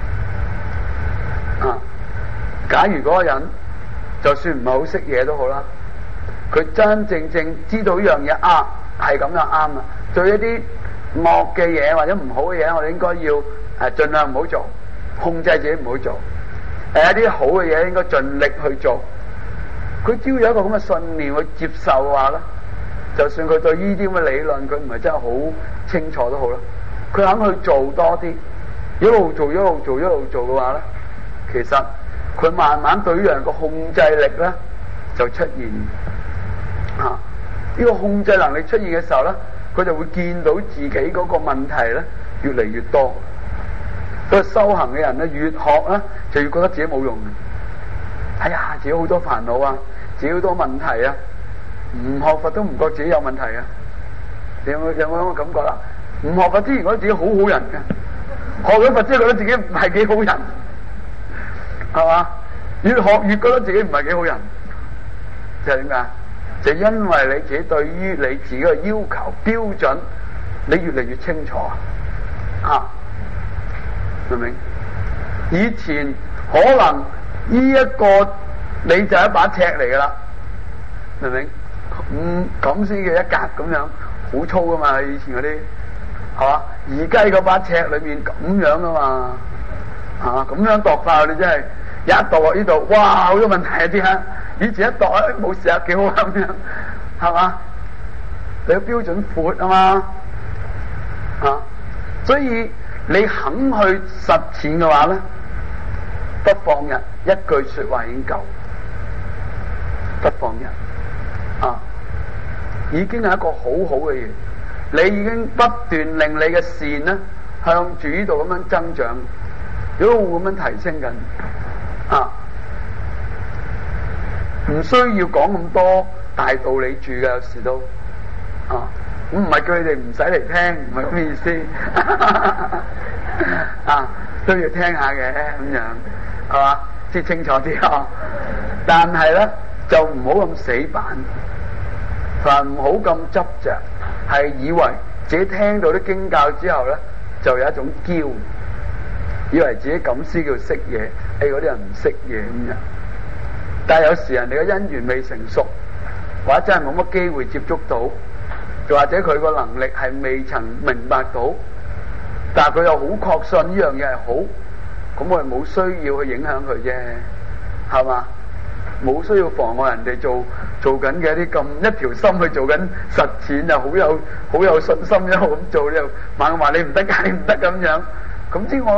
啊！假如嗰個人就算唔係好識嘢都好啦，佢真真正正知道呢樣嘢啊，係咁就啱啦。對一啲惡嘅嘢或者唔好嘅嘢，我哋應該要誒盡量唔好做，控制自己唔好做。誒一啲好嘅嘢應該盡力去做。佢只要有一個咁嘅信念去接受嘅話咧，就算佢對呢啲咁嘅理論佢唔係真係好清楚都好啦，佢肯去做多啲，一路做一路做一路做嘅話咧。其實佢慢慢對於人個控制力咧就出現，啊！呢、這個控制能力出現嘅時候咧，佢就會見到自己嗰個問題咧越嚟越多。所以修行嘅人咧越學咧就越覺得自己冇用嘅。哎呀，自己好多煩惱啊，自己好多問題啊，唔學佛都唔覺自己有問題啊！你有冇有冇咁嘅感覺啦？唔學佛之前覺得自己好好人嘅，學咗佛之後覺得自己唔係幾好人。係嘛？越學越覺得自己唔係幾好人，就係點解？就因為你自己對於你自己嘅要求標準，你越嚟越清楚啊！明唔明？以前可能呢一個你就係一把尺嚟噶啦，明唔明？咁咁先嘅一格咁樣，好粗噶嘛！以前嗰啲係嘛？而家嗰把尺裏面咁樣噶嘛，啊咁樣度法你真係。一度落呢度，哇！好多問題啊啲啊！以前一度啊冇事啊，幾好咁樣，係嘛？你個標準闊啊嘛，啊！所以你肯去實踐嘅話咧，不放人一句說話已經夠，不放人啊，已經係一個好好嘅嘢。你已經不斷令你嘅善咧向住呢度咁樣增長，一路咁樣提升緊。啊，唔需要講咁多大道理住嘅，有時都啊，咁唔係叫你哋唔使嚟聽，唔係咁意思啊，都要聽下嘅咁樣，係嘛？知清楚啲啊！但係咧就唔好咁死板，同埋唔好咁執着，係以為自己聽到啲經教之後咧，就有一種驕。以為自己咁先叫識嘢，誒嗰啲人唔識嘢咁樣。但係有時人哋嘅因緣未成熟，或者真係冇乜機會接觸到，又或者佢個能力係未曾明白到，但係佢又好確信呢樣嘢係好，咁我哋冇需要去影響佢啫，係嘛？冇需要妨礙人哋做做緊嘅一啲咁一條心去做緊實踐，又好有好有信心一路咁做，又猛話你唔得㗎，你唔得咁樣。咁之我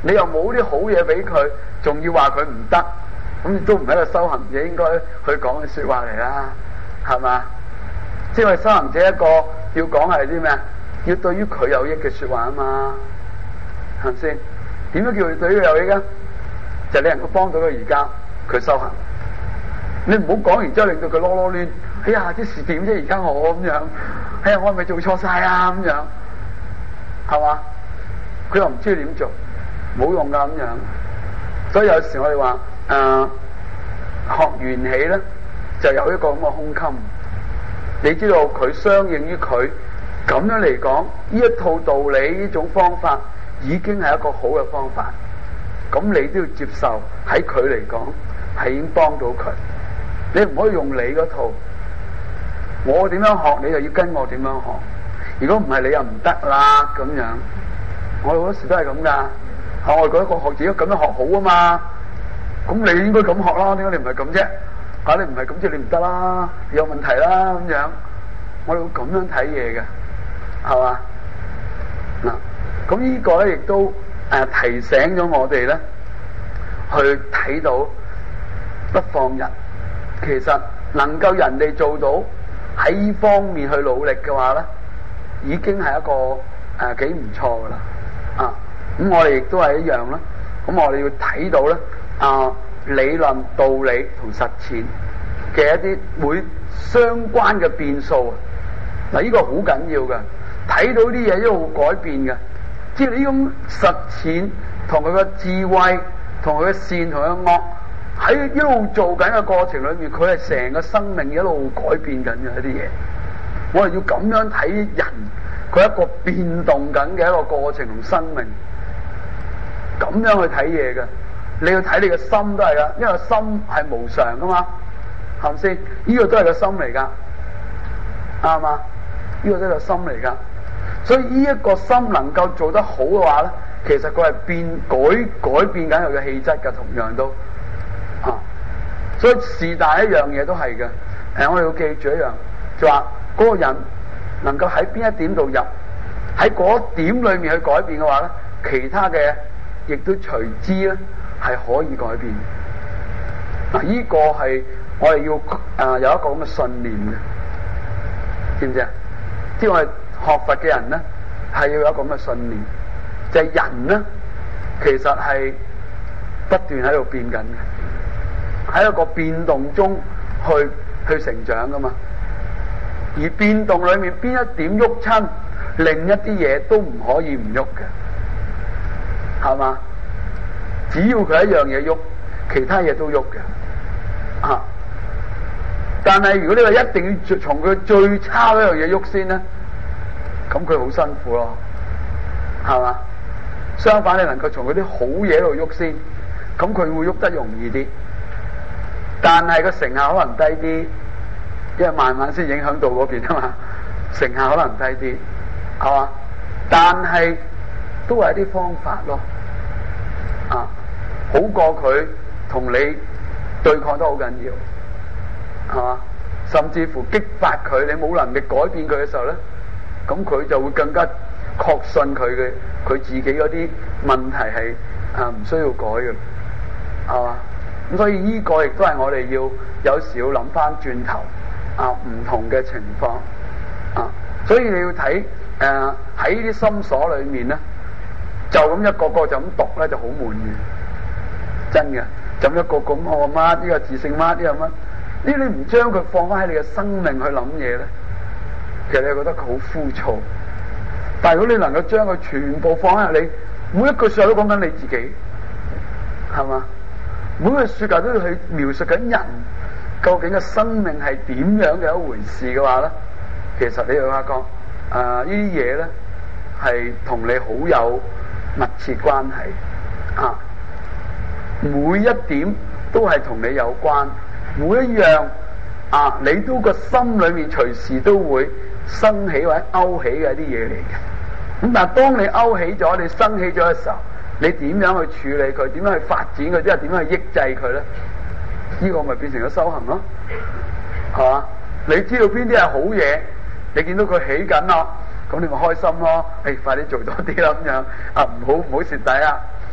你又冇啲好嘢俾佢，仲要話佢唔得，咁都唔係一個修行者應該去講嘅說話嚟啦，係嘛？即係修行者一個要講係啲咩啊？要對於佢有益嘅說話啊嘛，係咪先？點樣叫佢對於佢有益啊？就係你能夠幫到佢而家佢修行。你唔好講完之後令到佢囉囉攣，哎呀啲事點啫？而家我咁樣，哎呀我係咪做錯晒啊？咁樣係嘛？佢又唔知點做，冇用噶咁樣。所以有時我哋話誒學緣起咧，就有一個咁嘅胸襟。你知道佢相應於佢咁樣嚟講，呢一套道理呢種方法已經係一個好嘅方法。咁你都要接受，喺佢嚟講係已經幫到佢。你唔可以用你嗰套，我點樣學你就要跟我點樣學。如果唔係你又唔得啦咁樣。我哋好多時都係咁噶，我哋覺得個學自己咁樣學好啊嘛。咁你應該咁學啦，點解你唔係咁啫？嚇你唔係咁即係你唔得啦，你有問題啦咁樣。我哋會咁樣睇嘢嘅，係嘛？嗱，咁呢個咧亦都誒、呃、提醒咗我哋咧，去睇到不放人。其實能夠人哋做到喺呢方面去努力嘅話咧，已經係一個誒幾唔錯噶啦。啊，咁我哋亦都係一樣啦。咁我哋要睇到咧啊，理論、道理同實踐嘅一啲會相關嘅變數啊。嗱，呢個好緊要嘅，睇到啲嘢一路改變嘅，即係呢種實踐同佢嘅智慧、同佢嘅善、同佢嘅惡。喺一路做緊嘅過程裏面，佢係成個生命一路改變緊嘅一啲嘢。我哋要咁樣睇人，佢一個變動緊嘅一個過程同生命，咁樣去睇嘢嘅。你要睇你嘅心都係噶，因為心係無常噶嘛，係咪先？呢個都係個心嚟噶，啱嘛？呢個都係個心嚟噶。所以呢一個心能夠做得好嘅話咧，其實佢係變改改變緊佢嘅氣質嘅，同樣都。啊，所以是但一樣嘢都係嘅。誒，我哋要記住一樣，就話嗰個人能夠喺邊一點度入，喺嗰點裏面去改變嘅話咧，其他嘅亦都隨之咧係可以改變。嗱、啊，呢、這個係我哋要誒、呃、有一個咁嘅信念嘅，知唔知啊？即係我哋學佛嘅人咧，係要有一個咁嘅信念，就係、是、人咧其實係不斷喺度變緊嘅。喺一個變動中去去成長噶嘛，而變動裏面邊一點喐親，另一啲嘢都唔可以唔喐嘅，係嘛？只要佢一樣嘢喐，其他嘢都喐嘅，啊！但係如果你話一定要從佢最差嗰樣嘢喐先咧，咁佢好辛苦咯，係嘛？相反，你能夠從嗰啲好嘢度喐先，咁佢會喐得容易啲。但係個成效可能低啲，因為慢慢先影響到嗰邊啊嘛，成效可能低啲，係嘛？但係都係一啲方法咯，啊，好過佢同你對抗都好緊要，係嘛？甚至乎激發佢，你冇能力改變佢嘅時候咧，咁佢就會更加確信佢嘅佢自己嗰啲問題係啊唔需要改嘅，係嘛？咁所以呢個亦都係我哋要有時要諗翻轉頭啊，唔同嘅情況啊，所以你要睇誒喺呢啲心所裏面咧，就咁一個個就咁讀咧就好悶嘅，真嘅，就咁一個咁我乜呢個自性乜呢個乜，呢你唔將佢放翻喺你嘅生命去諗嘢咧，其實你覺得佢好枯燥。但係如果你能夠將佢全部放喺你每一句說話都講緊你自己，係嘛？每個說話都要去描述緊人究竟嘅生命係點樣嘅一回事嘅話咧，其實你會發覺啊呢啲嘢咧係同你好有密切關係啊，每一點都係同你有關，每一樣啊你都個心裏面隨時都會生起或者勾起嘅一啲嘢嚟嘅。咁但係當你勾起咗，你生起咗嘅時候，你點樣去處理佢？點樣去發展佢？即係點樣去抑制佢咧？呢、這個咪變成咗修行咯，係嘛？你知道邊啲係好嘢，你見到佢起緊咯，咁你咪開心咯。誒、哎，快啲做多啲啦咁樣啊！唔好唔好蝕底啊！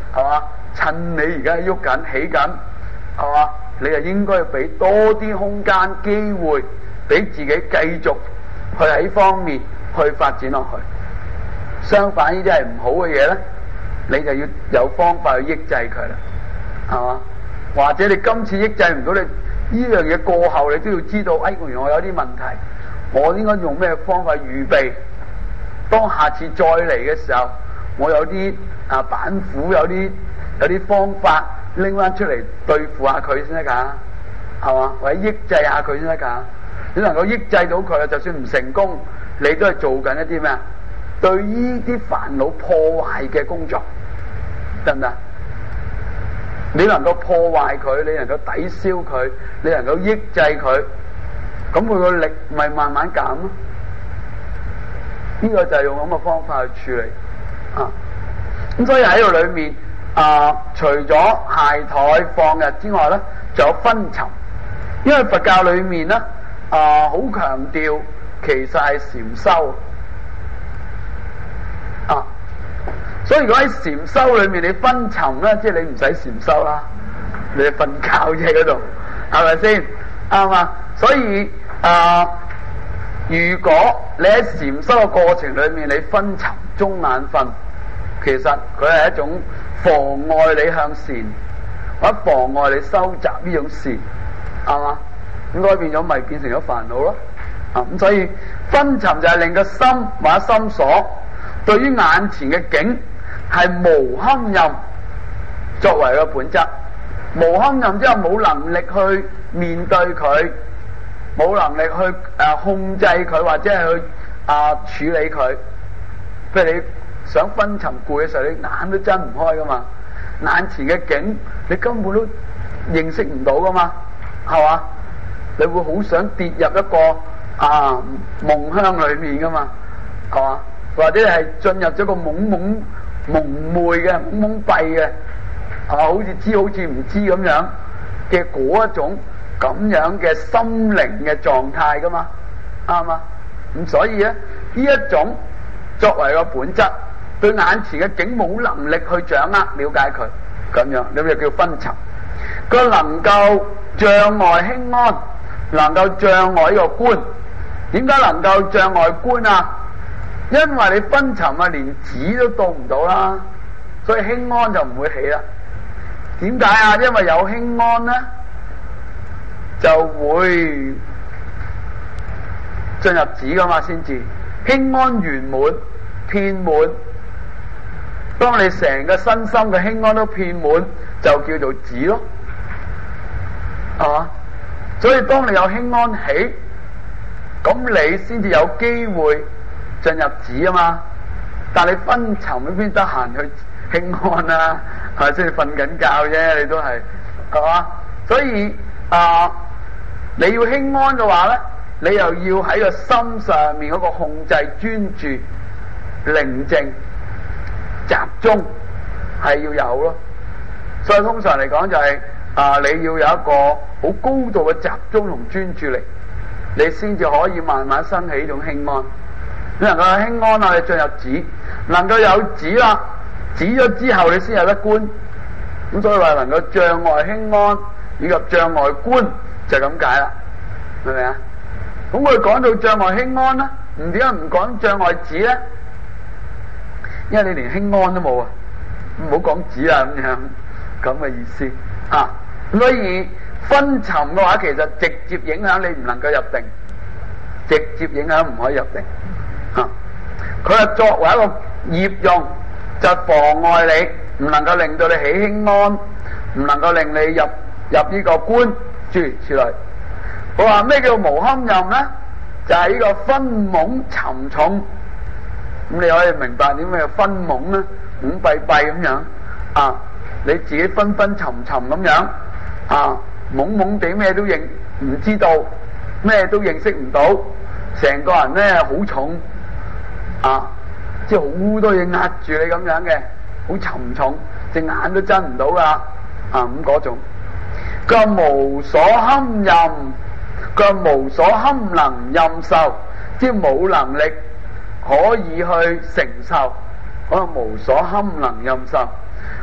係嘛？趁你而家喐緊起緊，係嘛？你就應該要俾多啲空間機會，俾自己繼續去喺方面去發展落去。相反呢啲係唔好嘅嘢咧，你就要有方法去抑制佢啦，係嘛？或者你今次抑制唔到，你呢樣嘢過後你都要知道，哎，原來我有啲問題，我應該用咩方法預備？當下次再嚟嘅時候，我有啲啊板斧，有啲有啲方法拎翻出嚟對付下佢先得㗎，係嘛？或者抑制下佢先得㗎。你能夠抑制到佢，就算唔成功，你都係做緊一啲咩啊？對呢啲煩惱破壞嘅工作，得唔得？你能夠破壞佢，你能夠抵消佢，你能夠抑制佢，咁佢個力咪慢慢減咯。呢個就係用咁嘅方法去處理啊。咁所以喺度裏面啊，除咗懈怠放逸之外咧，仲有昏沉。因為佛教裏面咧啊，好強調其實係禪修啊。所以如果喺禪修裏面你昏沉咧，即係你唔使禪修啦，你瞓覺啫嗰度，係咪先？啱嘛？所以啊，如果你喺禪修嘅過程裏面你昏沉、中眼瞓，其實佢係一種妨礙你向善，或者妨礙你收集呢種善，係嘛？應該變咗咪變成咗煩惱咯。啊，咁所以昏沉就係令個心或者心所對於眼前嘅境係無堪任作為個本質，無堪任之後冇能力去面對佢，冇能力去誒、呃、控制佢，或者係去啊、呃、處理佢。譬如你想昏沉攰嘅時候，你眼都睜唔開噶嘛，眼前嘅景你根本都認識唔到噶嘛，係嘛？你會好想跌入一個啊夢鄉裏面噶嘛，係嘛？或者係進入咗個懵懵蒙昧嘅懵懵閉嘅啊，好似知好似唔知咁樣嘅嗰一種咁樣嘅心靈嘅狀態噶嘛，啱嘛？咁所以咧呢一種作為個本質，對眼前嘅境冇能力去掌握了解佢，咁樣呢就叫昏沉。佢能夠障礙輕安，能夠障礙呢個觀。點解能夠障礙觀啊？因為你昏沉啊，連止都到唔到啦，所以輕安就唔會起啦。點解啊？因為有輕安咧，就會進入止噶嘛，先至輕安圓滿遍滿。當你成個身心嘅輕安都遍滿，就叫做止咯，係嘛？所以當你有輕安起，咁你先至有機會進入止啊嘛。但你昏沉，你邊得閒去輕安啊？係咪先？你瞓緊覺啫，你都係，係嘛？所以啊、呃，你要輕安嘅話咧，你又要喺個心上面嗰個控制、專注、寧靜、集中係要有咯。所以通常嚟講就係、是、啊、呃，你要有一個好高度嘅集中同專注力，你先至可以慢慢生起呢種輕安。你能夠有輕安啊，你進入止，能夠有止啦，止咗之後你先有得觀。咁所以話能夠障礙輕安以及障礙觀就咁解啦，明唔明啊？咁我哋講到障礙輕安啦，唔點解唔講障礙止咧？因為你連輕安都冇啊，唔好講止啦咁樣咁嘅意思啊。所以昏沉嘅話，其實直接影響你唔能夠入定，直接影響唔可以入定啊。佢係作為一個業用，就妨礙你，唔能夠令到你起輕安，唔能夠令你入入呢個觀諸如此類。我話咩叫無堪任咧？就係、是、呢個昏懵沉重。咁你可以明白點咩叫昏懵咧？懵閉閉咁樣啊，你自己昏昏沉沉咁樣啊，懵懵地咩都認唔知道，咩都認識唔到，成個人咧好重啊，即係好多嘢壓住你咁樣嘅，好沉重，隻眼都睜唔到噶啊咁嗰種。佢話無所堪任，佢話無所堪能任受，即係冇能力可以去承受，嗰個無所堪能任受。佢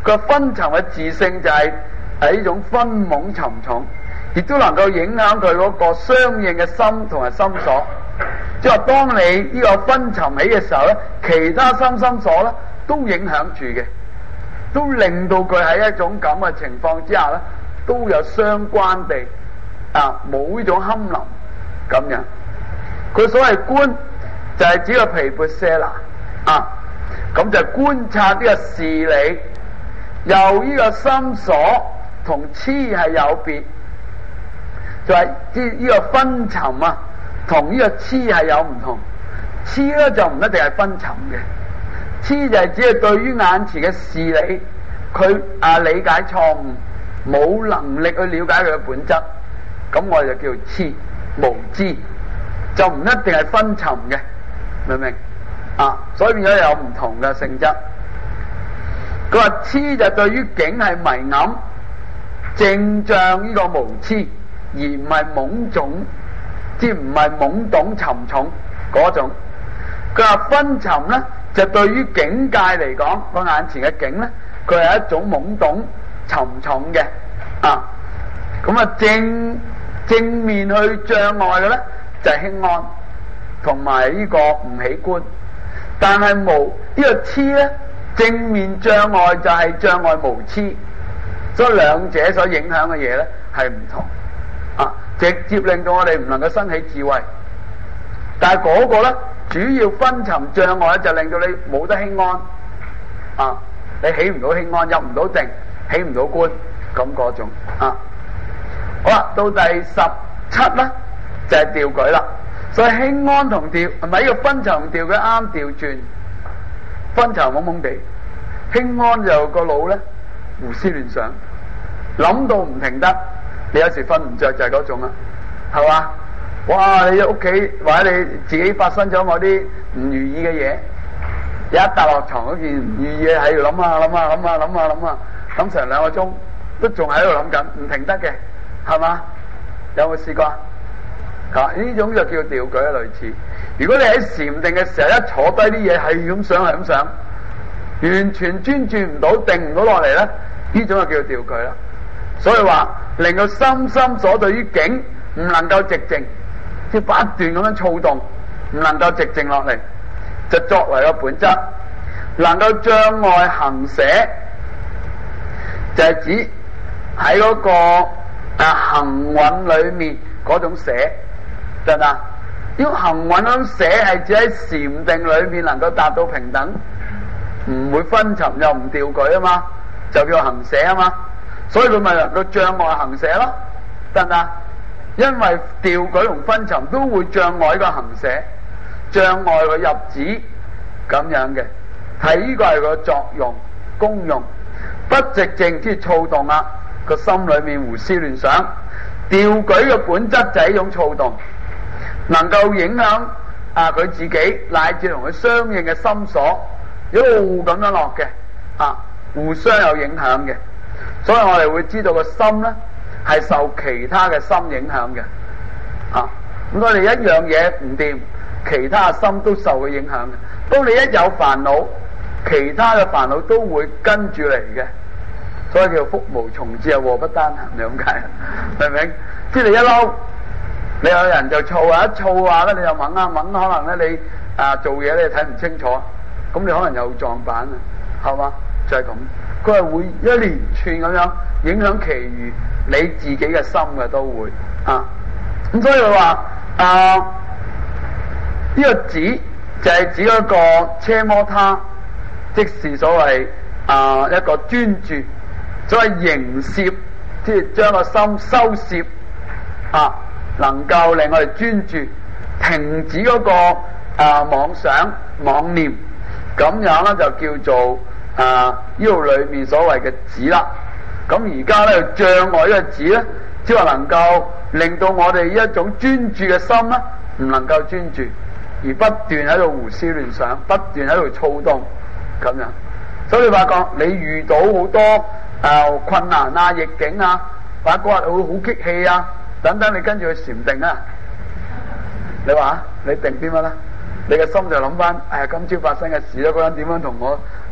個昏沉嘅自性就係係呢種昏懵沉重，亦都能夠影響佢嗰個相應嘅心同埋心所。即係話當你呢個昏沉起嘅時候咧，其他心心所咧都影響住嘅，都令到佢喺一種咁嘅情況之下咧，都有相關地啊冇呢種堪臨咁樣。佢所謂觀就係指個毗缽舍那啊，咁就觀察呢個事理，由呢個心所同痴係有別，就係呢呢個昏沉啊，同呢個痴係有唔同。痴咧就唔一定係昏沉嘅，痴就係只係對於眼前嘅事理，佢啊理解錯誤，冇能力去了解佢嘅本質，咁我哋就叫痴無知，就唔一定係昏沉嘅，明唔明啊？所以變咗有唔同嘅性質。佢話痴就對於境係迷暗，正像呢個無痴，而唔係懵懂，即唔係懵懂沉重嗰種。佢話昏沉咧，就對於境界嚟講，個眼前嘅境咧，佢係一種懵懂沉重嘅啊。咁啊正正面去障礙嘅咧，就係、是、輕安同埋呢個唔起觀。但係無、這個、呢個痴咧，正面障礙就係障礙無痴，所以兩者所影響嘅嘢咧係唔同啊，直接令到我哋唔能夠生起智慧。但係嗰個咧，主要昏沉障礙咧，就令到你冇得輕安啊，你起唔到輕安，入唔到定，起唔到觀咁嗰種啊。好啦，到第十七咧就係、是、調舉啦。所以輕安同調係咪呢個昏沉同調佢啱調轉？昏沉懵懵地，輕安就個腦咧胡思亂想，諗到唔停得。你有時瞓唔着就係嗰種啦，係嘛？哇！你屋企或者你自己發生咗某啲唔如意嘅嘢，有一笪落床嗰件唔如意嘢喺度諗下諗下諗下諗下諗下，諗成兩個鐘都仲喺度諗緊，唔停得嘅，係嘛？有冇試過？啊！呢種就叫調舉類似。如果你喺禪定嘅時候一坐低啲嘢係咁想係咁想，完全專注唔到，定唔到落嚟咧，呢種就叫調舉啦。所以話令到心心所對於境唔能夠寂靜，即係不斷咁樣躁動，唔能夠寂靜落嚟，就作為個本質，能夠障礙行捨，就係、是、指喺嗰、那個啊行蘊裏面嗰種捨。得唔得？呢個行蘊嗰種捨係指喺禪定裏面能夠達到平等，唔會昏沉又唔調舉啊嘛，就叫行捨啊嘛。所以佢咪能夠障礙行捨咯，得唔得？因為調舉同昏沉都會障礙個行捨，障礙佢入止咁樣嘅。睇呢個係個作用功用，不寂靜即係躁動啊，個心裏面胡思亂想。調舉嘅本質就係一種躁動。能夠影響啊佢自己乃至同佢相應嘅心所一路咁樣落嘅啊，互相有影響嘅，所以我哋會知道個心咧係受其他嘅心影響嘅啊。咁我哋一樣嘢唔掂，其他嘅心都受佢影響嘅。當你一有煩惱，其他嘅煩惱都會跟住嚟嘅，所以叫福無從至啊，禍不單行，你咁解明唔明？即係你一嬲。你有人就躁啊，一躁話咧，你又掹啊掹，可能咧你啊做嘢咧睇唔清楚，咁你可能又撞板啊，係嘛？就係、是、咁，佢係會一連串咁樣影響其餘你自己嘅心嘅都會啊。咁所以佢話啊，呢、這個指就係指嗰個奢摩他，即是所謂啊一個專注，所謂凝攝，即係將個心收攝啊。能夠令我哋專注，停止嗰、那個啊妄想妄念，咁樣咧就叫做啊呢度裏面所謂嘅止啦。咁而家咧障礙呢個止咧，即係話能夠令到我哋一種專注嘅心咧，唔能夠專注，而不斷喺度胡思亂想，不斷喺度躁動咁樣。所以你發覺你遇到好多啊困難啊逆境啊，或者嗰日會好激氣啊。等等，你跟住去禪定啊！你話你定啲乜啦？你嘅心就諗翻，哎呀，今朝發生嘅事啦，嗰人點樣同我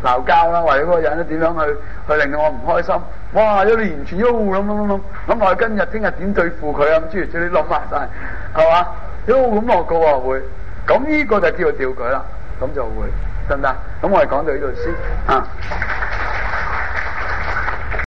鬧交啦，或者嗰個人咧點樣去去令到我唔開心，哇！一連串一路諗諗諗諗諗落去，今日聽日點對付佢啊？咁諸如此類諗埋晒，係嘛？一路咁落個喎會，咁呢個就叫做掉舉啦，咁就會得唔得？咁我哋講到呢度先啊。